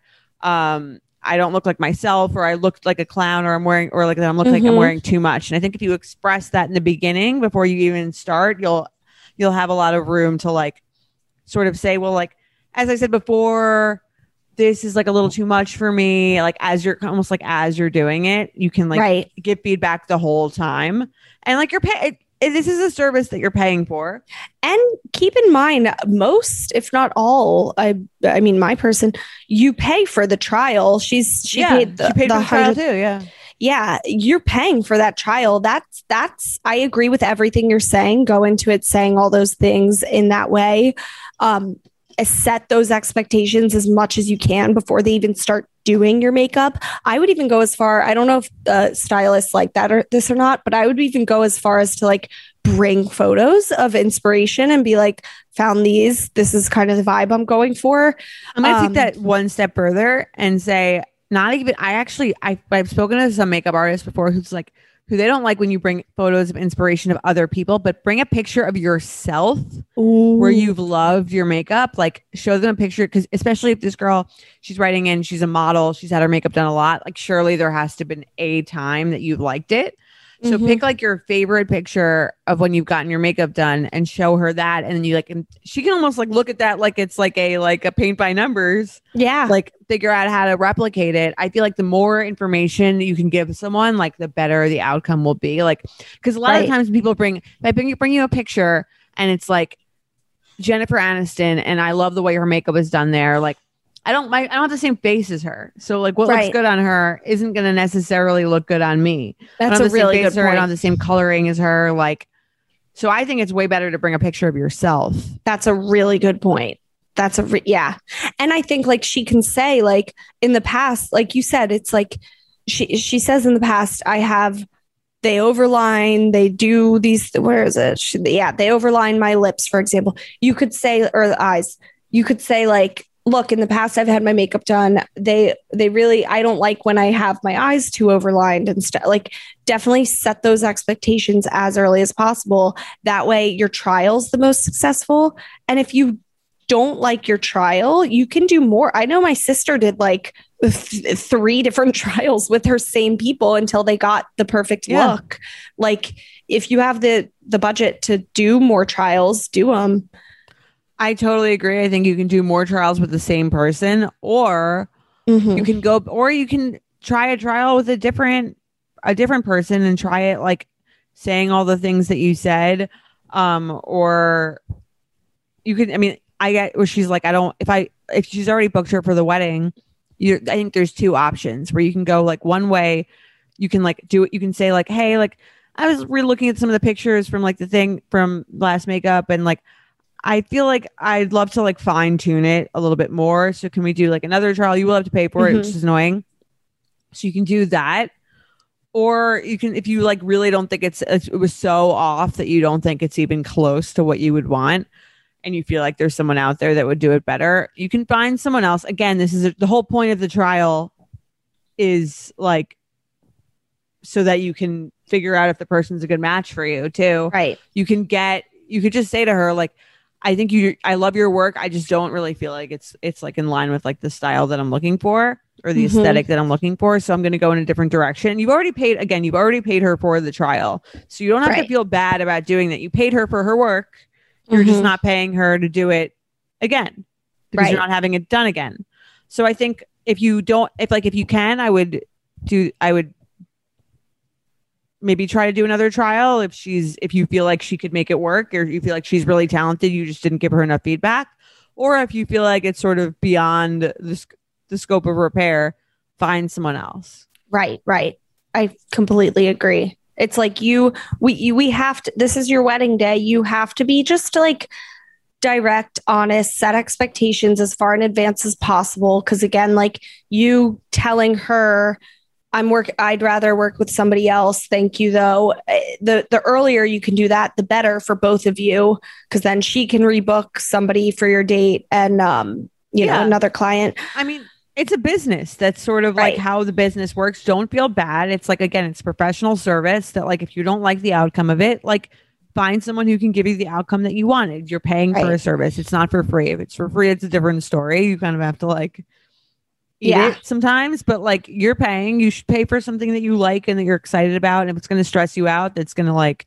um I don't look like myself, or I look like a clown, or I'm wearing, or like I'm looking like I'm Mhm. wearing too much. And I think if you express that in the beginning before you even start, you'll you'll have a lot of room to like sort of say, well, like as I said before, this is like a little too much for me. Like as you're almost like as you're doing it, you can like Right. give feedback the whole time, and like you're paying. This is a service that you're paying for. And keep in mind, most, if not all, I I mean, my person, you pay for the trial. She's she yeah, paid the, she paid the for the trial hundred. too. Yeah. Yeah, you're paying for that trial. That's that's I agree with everything you're saying. Go into it saying all those things in that way. Um, set those expectations as much as you can before they even start doing your makeup. I would even go as far, I don't know if uh, stylists like that or this or not, but I would even go as far as to like bring photos of inspiration and be like, found these. This is kind of the vibe I'm going for. I'm going to Um, take that one step further and say, not even, I actually, I, I've spoken to some makeup artists before who's like, who they don't like when you bring photos of inspiration of other people, but bring a picture of yourself where you've loved your makeup. Like show them a picture, because especially if this girl, she's writing in, she's a model, she's had her makeup done a lot. Like surely there has to have been a time that you've liked it. So Mhm. pick like your favorite picture of when you've gotten your makeup done and show her that. And then you like, and she can almost like look at that like it's like a like a paint by numbers, Yeah. like figure out how to replicate it. I feel like the more information you can give someone, like the better the outcome will be. Like, because a lot Right. of times people bring, if I bring you, bring you a picture and it's like Jennifer Aniston, and I love the way her makeup is done there. Like, I don't, my, I don't have the same face as her. So like what Right. looks good on her isn't going to necessarily look good on me. I That's don't a have the same really face good as her, I don't have point. the same coloring as her. Like, so I think it's way better to bring a picture of yourself. That's a really good point. That's a re- yeah. And I think like she can say like in the past, like you said, it's like she she says in the past, I have they overline, they do these, where is it? She, yeah, they overline my lips, for example. You could say, or the eyes, you could say like, look, in the past I've had my makeup done. They they really, I don't like when I have my eyes too overlined and stuff. Like definitely set those expectations as early as possible. That way your trial's the most successful. And if you don't like your trial, you can do more. I know my sister did like th- three different trials with her same people until they got the perfect Yeah. look. Like if you have the the budget to do more trials, do them. I totally agree. I think you can do more trials with the same person, or you can go, or you can try a trial with a different, a different person and try it like saying all the things that you said. Um, or you can, I mean, I get where she's like, I don't, if I, if she's already booked her for the wedding, you, I think there's two options where you can go like one way, you can like do it. You can say like, hey, like I was re-looking at some of the pictures from like the thing from last makeup, and like, I feel like I'd love to like fine tune it a little bit more. So can we do like another trial? You will have to pay for it, Mhm. which is annoying. So you can do that. Or you can, if you like really don't think it's, it was so off that you don't think it's even close to what you would want, and you feel like there's someone out there that would do it better, you can find someone else. Again, this is a, the whole point of the trial is like so that you can figure out if the person's a good match for you too. Right. You can get, you could just say to her like, I think you, I love your work. I just don't really feel like it's, it's like in line with like the style that I'm looking for or the Mhm. aesthetic that I'm looking for. So I'm going to go in a different direction. You've already paid, again, you've already paid her for the trial. So you don't have to Right. feel bad about doing that. You paid her for her work. You're just Mhm. not paying her to do it again because you're Right. not having it done again. So I think if you don't, if like, if you can, I would do, I would maybe try to do another trial if she's, if you feel like she could make it work, or you feel like she's really talented, you just didn't give her enough feedback. Or if you feel like it's sort of beyond the, sc- the scope of repair, find someone else. Right, right. I completely agree. It's like you, we, you, we have to, this is your wedding day. You have to be just like direct, honest, set expectations as far in advance as possible. Cause again, like you telling her, I'm work. I'd rather work with somebody else. Thank you, though. The the earlier you can do that, the better for both of you, because then she can rebook somebody for your date and um, you Yeah. know, another client. I mean, it's a business. That's sort of like Right. how the business works. Don't feel bad. It's like, again, it's professional service that like, if you don't like the outcome of it, like find someone who can give you the outcome that you wanted. You're paying for Right. a service. It's not for free. If it's for free, it's a different story. You kind of have to like eat Yeah. it sometimes, but like you're paying, you should pay for something that you like and that you're excited about. And if it's going to stress you out, that's going to like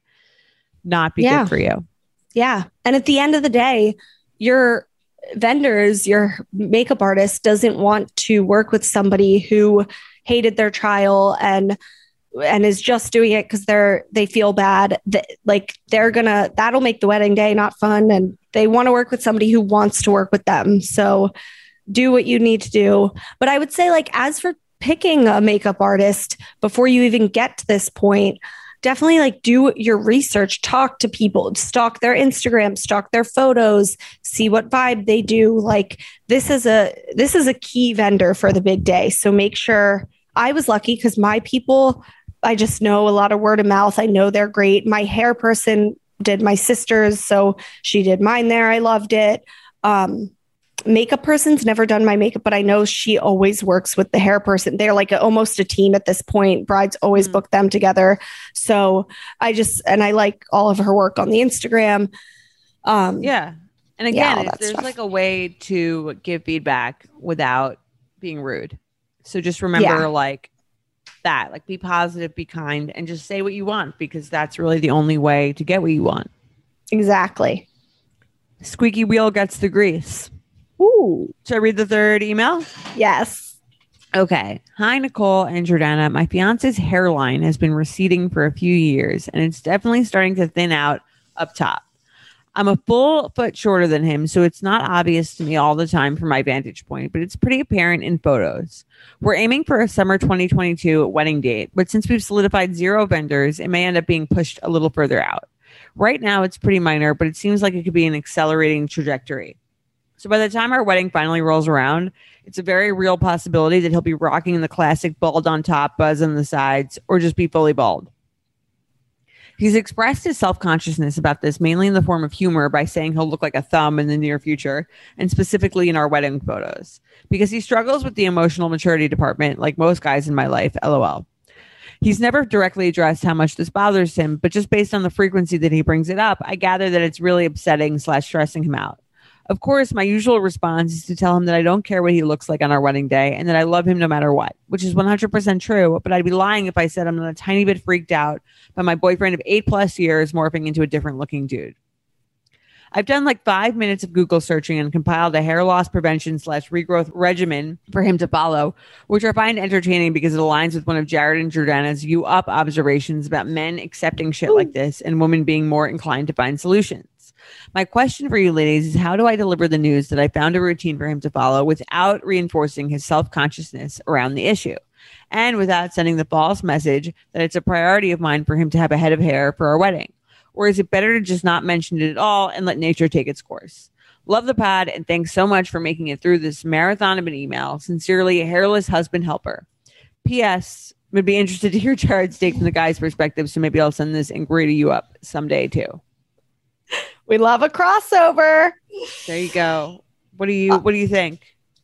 not be Yeah. good for you. Yeah. And at the end of the day, your vendors, your makeup artist doesn't want to work with somebody who hated their trial and and is just doing it because they're they feel bad. That like they're gonna that'll make the wedding day not fun. And they want to work with somebody who wants to work with them. So do what you need to do. But I would say, like, as for picking a makeup artist before you even get to this point, definitely like do your research, talk to people, stalk their Instagram, stalk their photos, see what vibe they do. Like this is a this is a key vendor for the big day. So make sure. I was lucky because my people, I just know a lot of word of mouth. I know they're great. My hair person did my sister's, so she did mine there. I loved it. Um, makeup person's never done my makeup, but I know she always works with the hair person. They're like a, almost a team at this point. Brides always Mm. book them together. So I just, and I like all of her work on the Instagram. Um, Yeah. And Yeah, again, all it's, that there's stuff. like a way to give feedback without being rude. So just remember Yeah. like that, like be positive, be kind, and just say what you want, because that's really the only way to get what you want. Exactly. Squeaky wheel gets the grease. Ooh, Should I read the third email? yes. Okay. Hi, Nicole and Jordana. My fiance's hairline has been receding for a few years, and it's definitely starting to thin out up top. I'm a full foot shorter than him, so it's not obvious to me all the time from my vantage point, but it's pretty apparent in photos. We're aiming for a summer twenty twenty-two wedding date, but since we've solidified zero vendors, it may end up being pushed a little further out. Right now, it's pretty minor, but it seems like it could be an accelerating trajectory. So by the time our wedding finally rolls around, it's a very real possibility that he'll be rocking the classic bald on top, buzz on the sides, or just be fully bald. He's expressed his self-consciousness about this mainly in the form of humor by saying he'll look like a thumb in the near future, and specifically in our wedding photos, because he struggles with the emotional maturity department like most guys in my life, lol. He's never directly addressed how much this bothers him, but just based on the frequency that he brings it up, I gather that it's really upsetting slash stressing him out. Of course, my usual response is to tell him that I don't care what he looks like on our wedding day and that I love him no matter what, which is one hundred percent true, but I'd be lying if I said I'm not a tiny bit freaked out by my boyfriend of eight plus years morphing into a different looking dude. I've done like five minutes of Google searching and compiled a hair loss prevention slash regrowth regimen for him to follow, which I find entertaining because it aligns with one of Jared and Jordana's You Up observations about men accepting shit like this and women being more inclined to find solutions. My question for you ladies is, how do I deliver the news that I found a routine for him to follow without reinforcing his self-consciousness around the issue, and without sending the false message that it's a priority of mine for him to have a head of hair for our wedding? Or is it better to just not mention it at all and let nature take its course? Love the pod, and thanks so much for making it through this marathon of an email. Sincerely, a hairless husband helper. P S. Would be interested to hear Jared's take from the guy's perspective, so maybe I'll send this inquiry to You Up someday too. We love a crossover. There you go. What do you What do you think?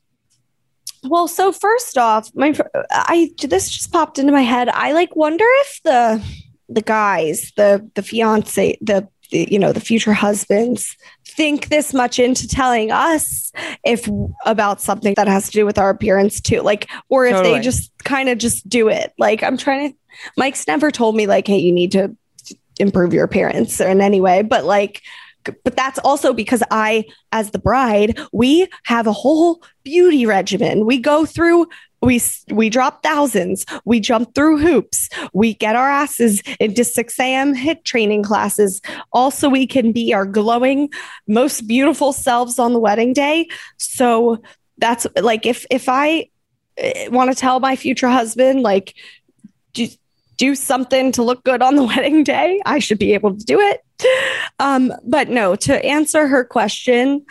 Well, so first off, my fr- I this just popped into my head. I like wonder if the the guys, the the fiance, the, the you know the future husbands think this much into telling us if about something that has to do with our appearance too, like, or if Totally. they just kind of just do it. Like, I'm trying to. Mike's never told me like, hey, you need to improve your appearance in any way, but like. But that's also because I, as the bride, we have a whole beauty regimen. We go through, we we drop thousands, we jump through hoops, we get our asses into six a.m. hit training classes. Also, we can be our glowing, most beautiful selves on the wedding day. So that's like, if if I want to tell my future husband, like, do, do something to look good on the wedding day, I should be able to do it. Um, but no, to answer her question,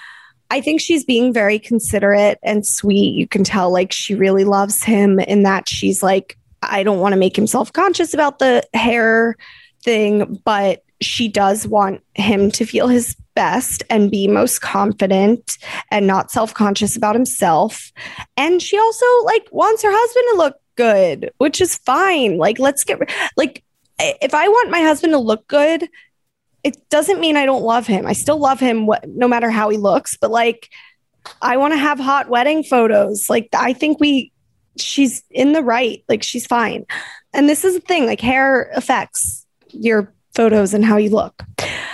I think she's being very considerate and sweet. You can tell like she really loves him, in that she's like I don't want to make him self-conscious about the hair thing, but she does want him to feel his best and be most confident and not self-conscious about himself. And she also like wants her husband to look good, which is fine. Like, let's get like, if I want my husband to look good, it doesn't mean I don't love him. I still love him wh- no matter how he looks, but like, I want to have hot wedding photos. Like, I think we, she's in the right, like she's fine. And this is the thing, like hair affects your photos and how you look.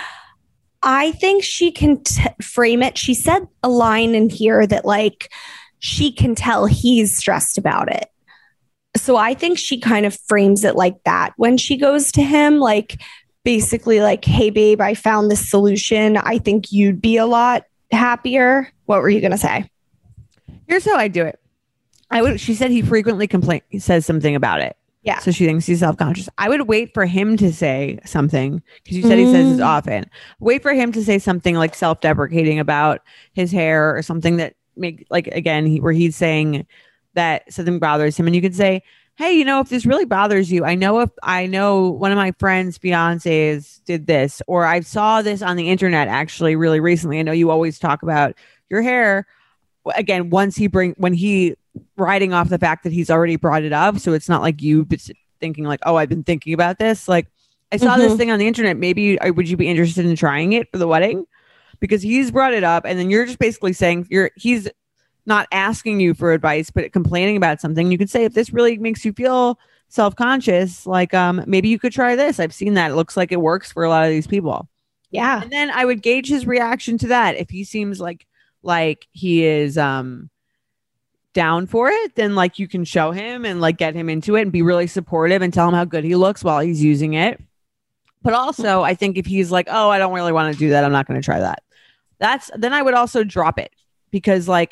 I think she can t- frame it. She said a line in here that like she can tell he's stressed about it. So I think she kind of frames it like that when she goes to him, like basically like, hey babe, I found this solution. I think you'd be a lot happier. What were you going to say? Here's how I do it. I would, she said he frequently complain, he says something about it. Yeah. So she thinks he's self-conscious. I would wait for him to say something because you said mm. he says this often. Wait for him to say something like self-deprecating about his hair or something that make like, again, he, where he's saying that something bothers him. And you could say, hey, you know, if this really bothers you, I know if I know one of my friends' fiancés did this, or I saw this on the internet actually really recently. I know you always talk about your hair. Again, once he bring when he riding off the fact that he's already brought it up. So it's not like you thinking like, oh, I've been thinking about this. Like I saw mm-hmm. this thing on the internet. Maybe would you be interested in trying it for the wedding? Because he's brought it up. And then you're just basically saying you're he's not asking you for advice, but complaining about something. You could say, if this really makes you feel self-conscious, like um, maybe you could try this. I've seen that. It looks like it works for a lot of these people. Yeah. And then I would gauge his reaction to that. If he seems like like he is um down for it, then like you can show him and like get him into it and be really supportive and tell him how good he looks while he's using it. But also I think if he's like, oh, I don't really want to do that, I'm not going to try that. That's then I would also drop it, because like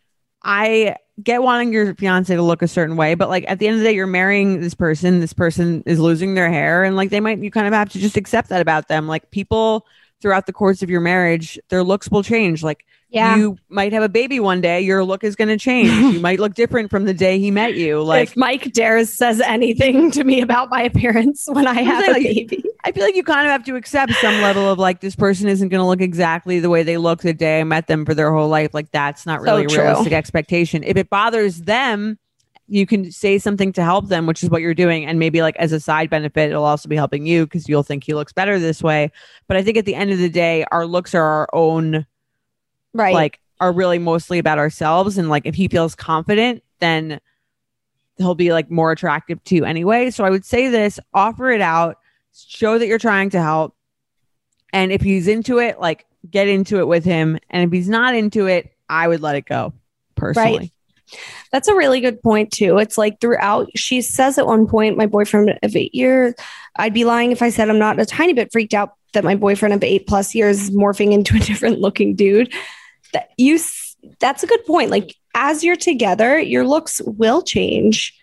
I get wanting your fiance to look a certain way, but like at the end of the day, you're marrying this person, this person is losing their hair, and like they might, you kind of have to just accept that about them. Like people throughout the course of your marriage, their looks will change. Like yeah. you might have a baby one day, your look is going to change. You might look different from the day he met you. Like if Mike dares says anything to me about my appearance when I have a like, baby, I feel like you kind of have to accept some level of like, this person isn't going to look exactly the way they look the day I met them for their whole life. Like that's not really so a realistic expectation. If it bothers them, you can say something to help them, which is what you're doing. And maybe like as a side benefit, it'll also be helping you because you'll think he looks better this way. But I think at the end of the day, our looks are our own, right? Like are really mostly about ourselves. And like, if he feels confident, then he'll be like more attractive to you anyway. So I would say this, offer it out, show that you're trying to help. And if he's into it, like get into it with him. And if he's not into it, I would let it go personally. Right. That's a really good point too. It's like throughout, she says at one point, my boyfriend of eight years, I'd be lying if I said I'm not a tiny bit freaked out that my boyfriend of eight plus years is morphing into a different looking dude. That you, that's a good point. Like as you're together, your looks will change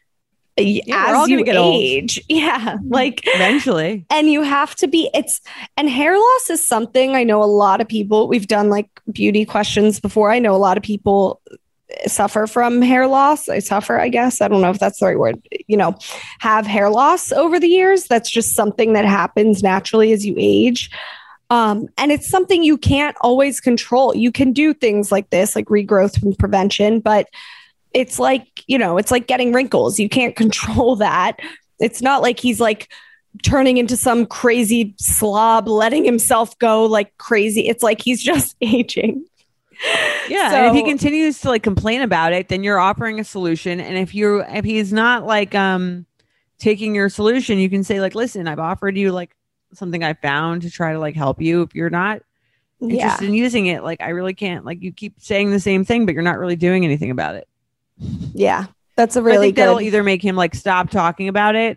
yeah, as you get age. Old. Yeah. Like eventually. And you have to be, it's, and hair loss is something I know a lot of people, we've done like beauty questions before. I know a lot of people suffer from hair loss. I suffer, I guess. I don't know if that's the right word, you know, have hair loss over the years. That's just something that happens naturally as you age. Um, and it's something you can't always control. You can do things like this, like regrowth and prevention, but it's like, you know, it's like getting wrinkles. You can't control that. It's not like he's like turning into some crazy slob, letting himself go like crazy. It's like he's just aging. Yeah. So, and if he continues to like complain about it, then you're offering a solution. And if you're, if he's not like, um, taking your solution, you can say like, listen, I've offered you like something I found to try to like help you. If you're not interested yeah. in using it, like, I really can't, like you keep saying the same thing, but you're not really doing anything about it. Yeah. That's a really I think good, that'll either make him like stop talking about it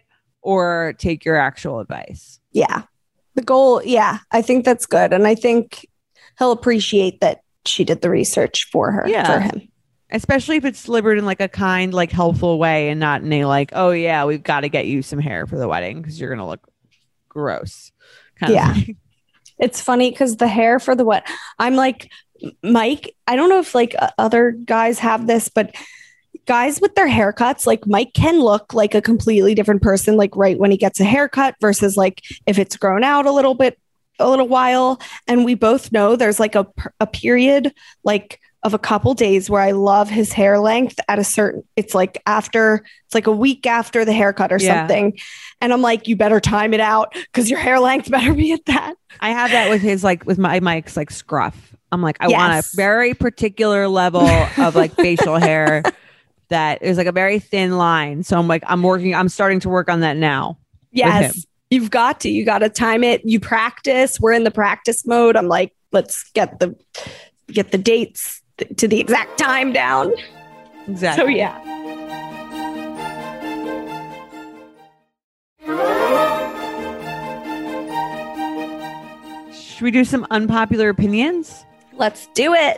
or take your actual advice. Yeah. The goal. Yeah. I think that's good. And I think he'll appreciate that she did the research for her, yeah. for him. Especially if it's delivered in like a kind, like helpful way and not in a like, oh yeah, we've got to get you some hair for the wedding because you're going to look gross. Kind yeah. Of thing. It's funny because the hair for the what I'm like, Mike, I don't know if like other guys have this, but guys with their haircuts, like Mike can look like a completely different person, like right when he gets a haircut versus like if it's grown out a little bit, a little while. And we both know there's like a, a period like of a couple days where I love his hair length at a certain, it's like after, it's like a week after the haircut or Yeah. something. And I'm like, you better time it out because your hair length better be at that. I have that with his, like with my Mike's like scruff. I'm like, I want Yes. a very particular level of like facial hair that is like a very thin line. So I'm like, I'm working, I'm starting to work on that now. Yes. him. You've got to, you got to time it. You practice. We're in the practice mode. I'm like, let's get the, get the dates th- to the exact time down. Exactly. So yeah. Should we do some unpopular opinions? Let's do it.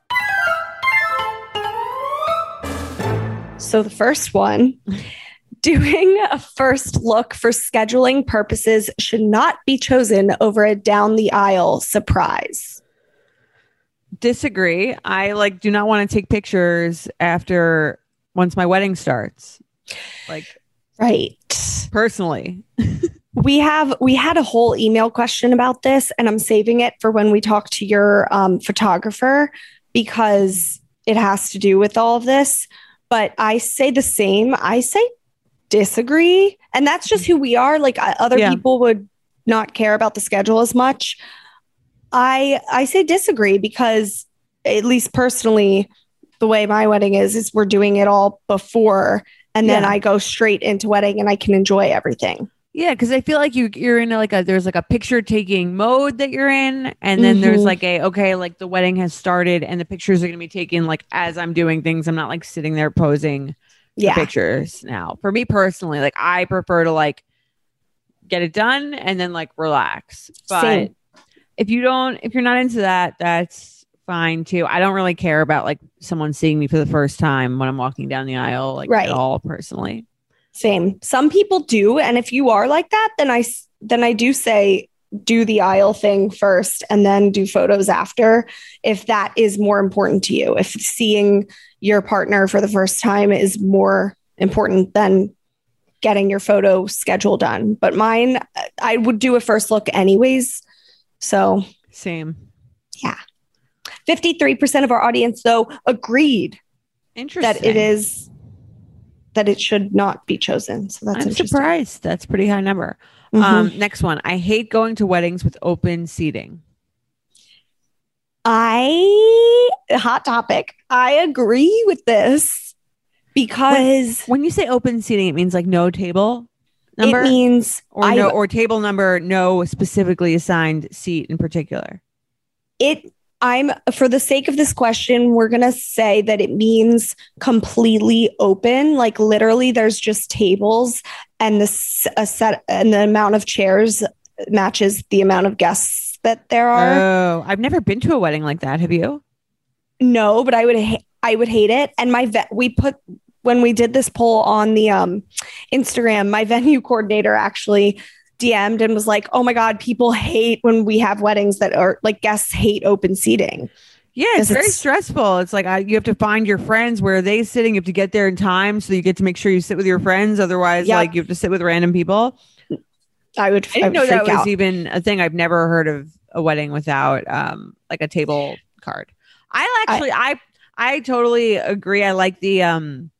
So the first one, doing a first look for scheduling purposes should not be chosen over a down the aisle surprise. Disagree. I like do not want to take pictures after once my wedding starts. Like Right. personally. We have we had a whole email question about this, and I'm saving it for when we talk to your um, photographer because it has to do with all of this. But I say the same. I say disagree, and that's just who we are. Like I, other Yeah. people would not care about the schedule as much. I I say disagree because at least personally, the way my wedding is is we're doing it all before, and then Yeah. I go straight into wedding, and I can enjoy everything. Yeah, because I feel like you you're in a, like a there's like a picture taking mode that you're in, and then there's Mhm. like a okay, like the wedding has started, and the pictures are gonna be taken like as I'm doing things. I'm not like sitting there posing for Yeah. pictures now. For me personally, like I prefer to like get it done and then like relax. But Same. if you don't, if you're not into that, that's fine too. I don't really care about like someone seeing me for the first time when I'm walking down the aisle, like Right. at all personally. Same. Some people do, and if you are like that, then I s- then I do say do the aisle thing first and then do photos after if that is more important to you. If seeing your partner for the first time is more important than getting your photo schedule done. But mine, I would do a first look anyways. So Same. fifty-three percent of our audience though agreed Interesting. that it is that it should not be chosen. So that's I'm interesting. surprised. That's a pretty high number. Mhm. Um, next one. I hate going to weddings with open seating. I hot topic. I agree with this because When you say open seating, it means like no table number it means or I, no or table number, no specifically assigned seat in particular. it I'm for the sake of this question, we're going to say that it means completely open, like literally there's just tables and this a set and the amount of chairs matches the amount of guests that there are. Oh, I've never been to a wedding like that. Have you? No, but I would ha- I would hate it. And my ve- we put when we did this poll on the um, Instagram, my venue coordinator actually D M'd and was like, "Oh my god, people hate when we have weddings that are like guests hate open seating." Yeah, it's 'Cause very it's- stressful. It's like I, you have to find your friends. Where are they sitting? You have to get there in time, so you get to make sure you sit with your friends. Otherwise, Yep. like you have to sit with random people. I would. I didn't would know that freak was out. even a thing. I've never heard of a wedding without um like a table card. I actually I I totally agree. I like the um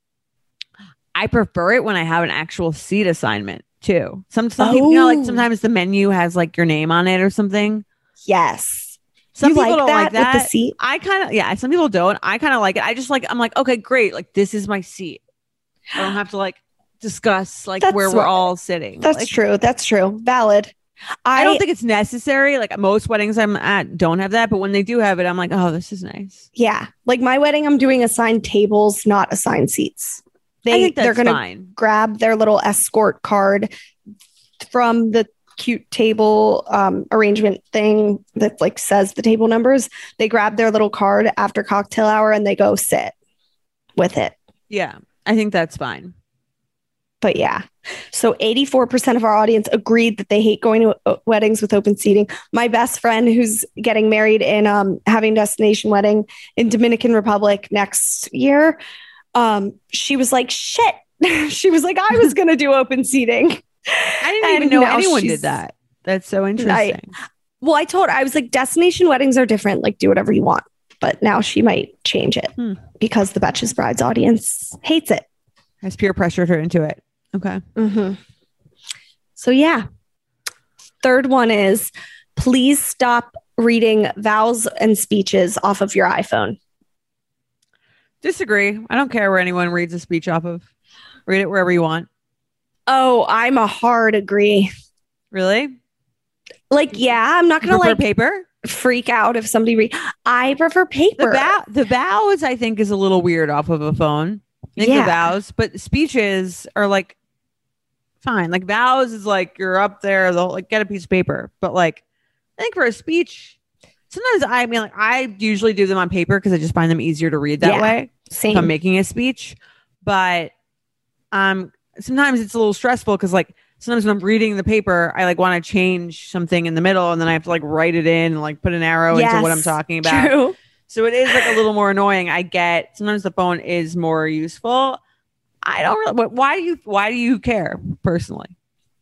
I prefer it when I have an actual seat assignment too. Some some people, you know, like Oh. sometimes the menu has like your name on it or something. Yes. Some You people like don't that like with the that. seat? I kind of yeah, some people don't. I kind of like it. I just like I'm like, okay, great. Like this is my seat. I don't have to like discuss like That's where we're what- all sitting. That's Like, true. That's true. Valid. I don't think it's necessary. Like most weddings I'm at don't have that, but when they do have it, I'm like, oh, this is nice. Yeah. Like my wedding, I'm doing assigned tables, not assigned seats. They I think they're that's gonna fine. grab their little escort card from the cute table um, arrangement thing that like says the table numbers. They grab their little card after cocktail hour and they go sit with it. Yeah, I think that's fine. But yeah, so eighty-four percent of our audience agreed that they hate going to uh, weddings with open seating. My best friend who's getting married in um, having destination wedding in Dominican Republic next year um, she was like, shit. She was like, I was going to do open seating. I didn't even And know now anyone she's- did that. That's so interesting. Well, I told her, I was like, destination weddings are different. Like, do whatever you want. But now she might change it Hmm. because the Betches Brides audience hates it. Has peer pressured her into it. Okay. Mm-hmm. So, yeah. Third one is please stop reading vows and speeches off of your iPhone. Disagree. I don't care where anyone reads a speech off of. Read it wherever you want. Oh, I'm a hard agree. Really? Like, yeah, I'm not You going to prefer like paper? freak out if somebody read. I prefer paper. The bow, the vows, I think, is a little weird off of a phone. I think Yeah. the vows, but speeches are like fine. Like vows is like you're up there, they'll like get a piece of paper. But like, I think for a speech, sometimes I mean, like I usually do them on paper because I just find them easier to read that Yeah. way. Same. If I'm making a speech, but um, sometimes it's a little stressful because like sometimes when I'm reading the paper, I like want to change something in the middle, and then I have to like write it in and like put an arrow into what I'm Yes, talking about. True. So it is like a little more annoying. I get sometimes the phone is more useful. I don't really. But why do you? Why do you care personally?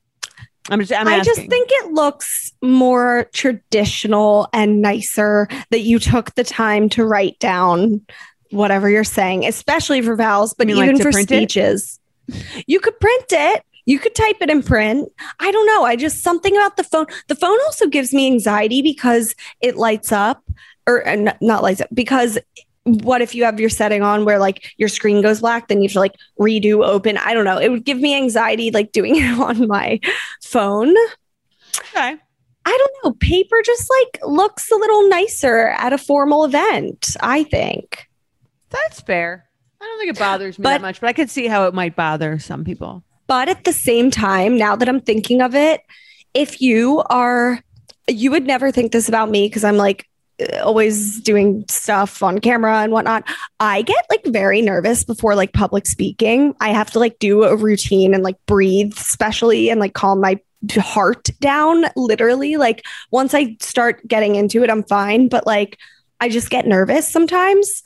I'm just. I'm I asking. just think it looks more traditional and nicer that you took the time to write down whatever you're saying, especially for vows, but You mean, like, even to for print it? speeches. You could print it. You could type it in print. I don't know. I just something about the phone. The phone also gives me anxiety because it lights up or uh, n- not lights up because what if you have your setting on where like your screen goes black, then you have to like redo open. I don't know. It would give me anxiety like doing it on my phone. Okay. I don't know. Paper just like looks a little nicer at a formal event, I think. That's fair. I don't think it bothers me But- that much, but I could see how it might bother some people. But at the same time, now that I'm thinking of it, if you are, you would never think this about me because I'm like uh, always doing stuff on camera and whatnot. I get like very nervous before like public speaking. I have to like do a routine and like breathe, especially and like calm my heart down. Literally, like once I start getting into it, I'm fine. But like I just get nervous sometimes.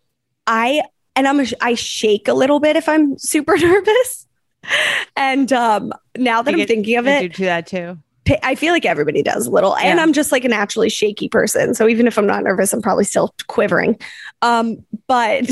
I and I'm a, I shake a little bit if I'm super nervous. And um, now that I I'm get- thinking of I it, do that too. pa- I feel like everybody does a little. And Yeah. I'm just like a naturally shaky person. So even if I'm not nervous, I'm probably still quivering. Um, but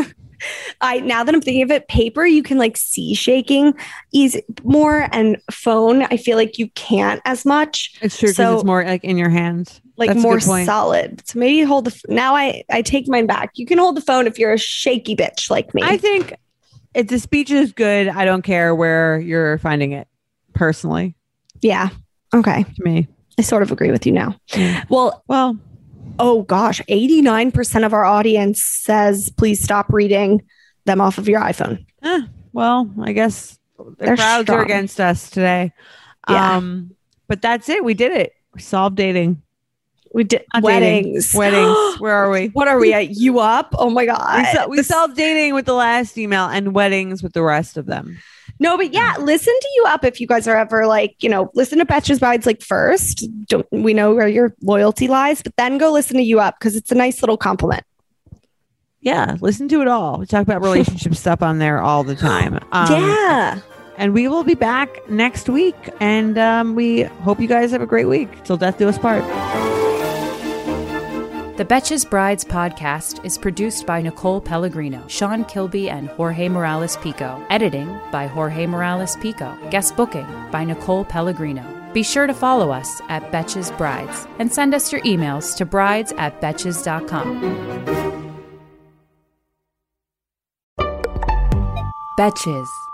I now that I'm thinking of it, paper, you can like see shaking easy more. And phone, I feel like you can't as much. It's true because So- it's more like in your hands. Like That's a more good point. solid. So maybe hold the f- now I I take mine back. You can hold the phone if you're a shaky bitch like me. I think if the speech is good, I don't care where you're finding it. Personally, yeah. Okay. to me. I sort of agree with you now. Yeah. Well, Well, oh gosh, eighty-nine percent of our audience says please stop reading them off of your iPhone. eh, well, I guess the They're crowds are strong. against us today. Yeah. Um, but that's it. We did it. We solved dating. We did Not dating. weddings. Weddings. Where are we? What are we at? You up? Oh my god. We, sol- we This- solved dating with the last email and weddings with the rest of them. No, but yeah, listen to You Up if you guys are ever like, you know, listen to Betches Brides like first. Don't we know where your loyalty lies, but then go listen to You Up because it's a nice little compliment. Yeah, listen to it all. We talk about relationship stuff on there all the time. Um, yeah. And we will be back next week. And um, we hope you guys have a great week. Till death do us part. The Betches Brides podcast is produced by Nicole Pellegrino, Sean Kilby, and Jorge Morales Pico. Editing by Jorge Morales Pico. Guest booking by Nicole Pellegrino. Be sure to follow us at Betches Brides and send us your emails to brides at betches dot com. Betches.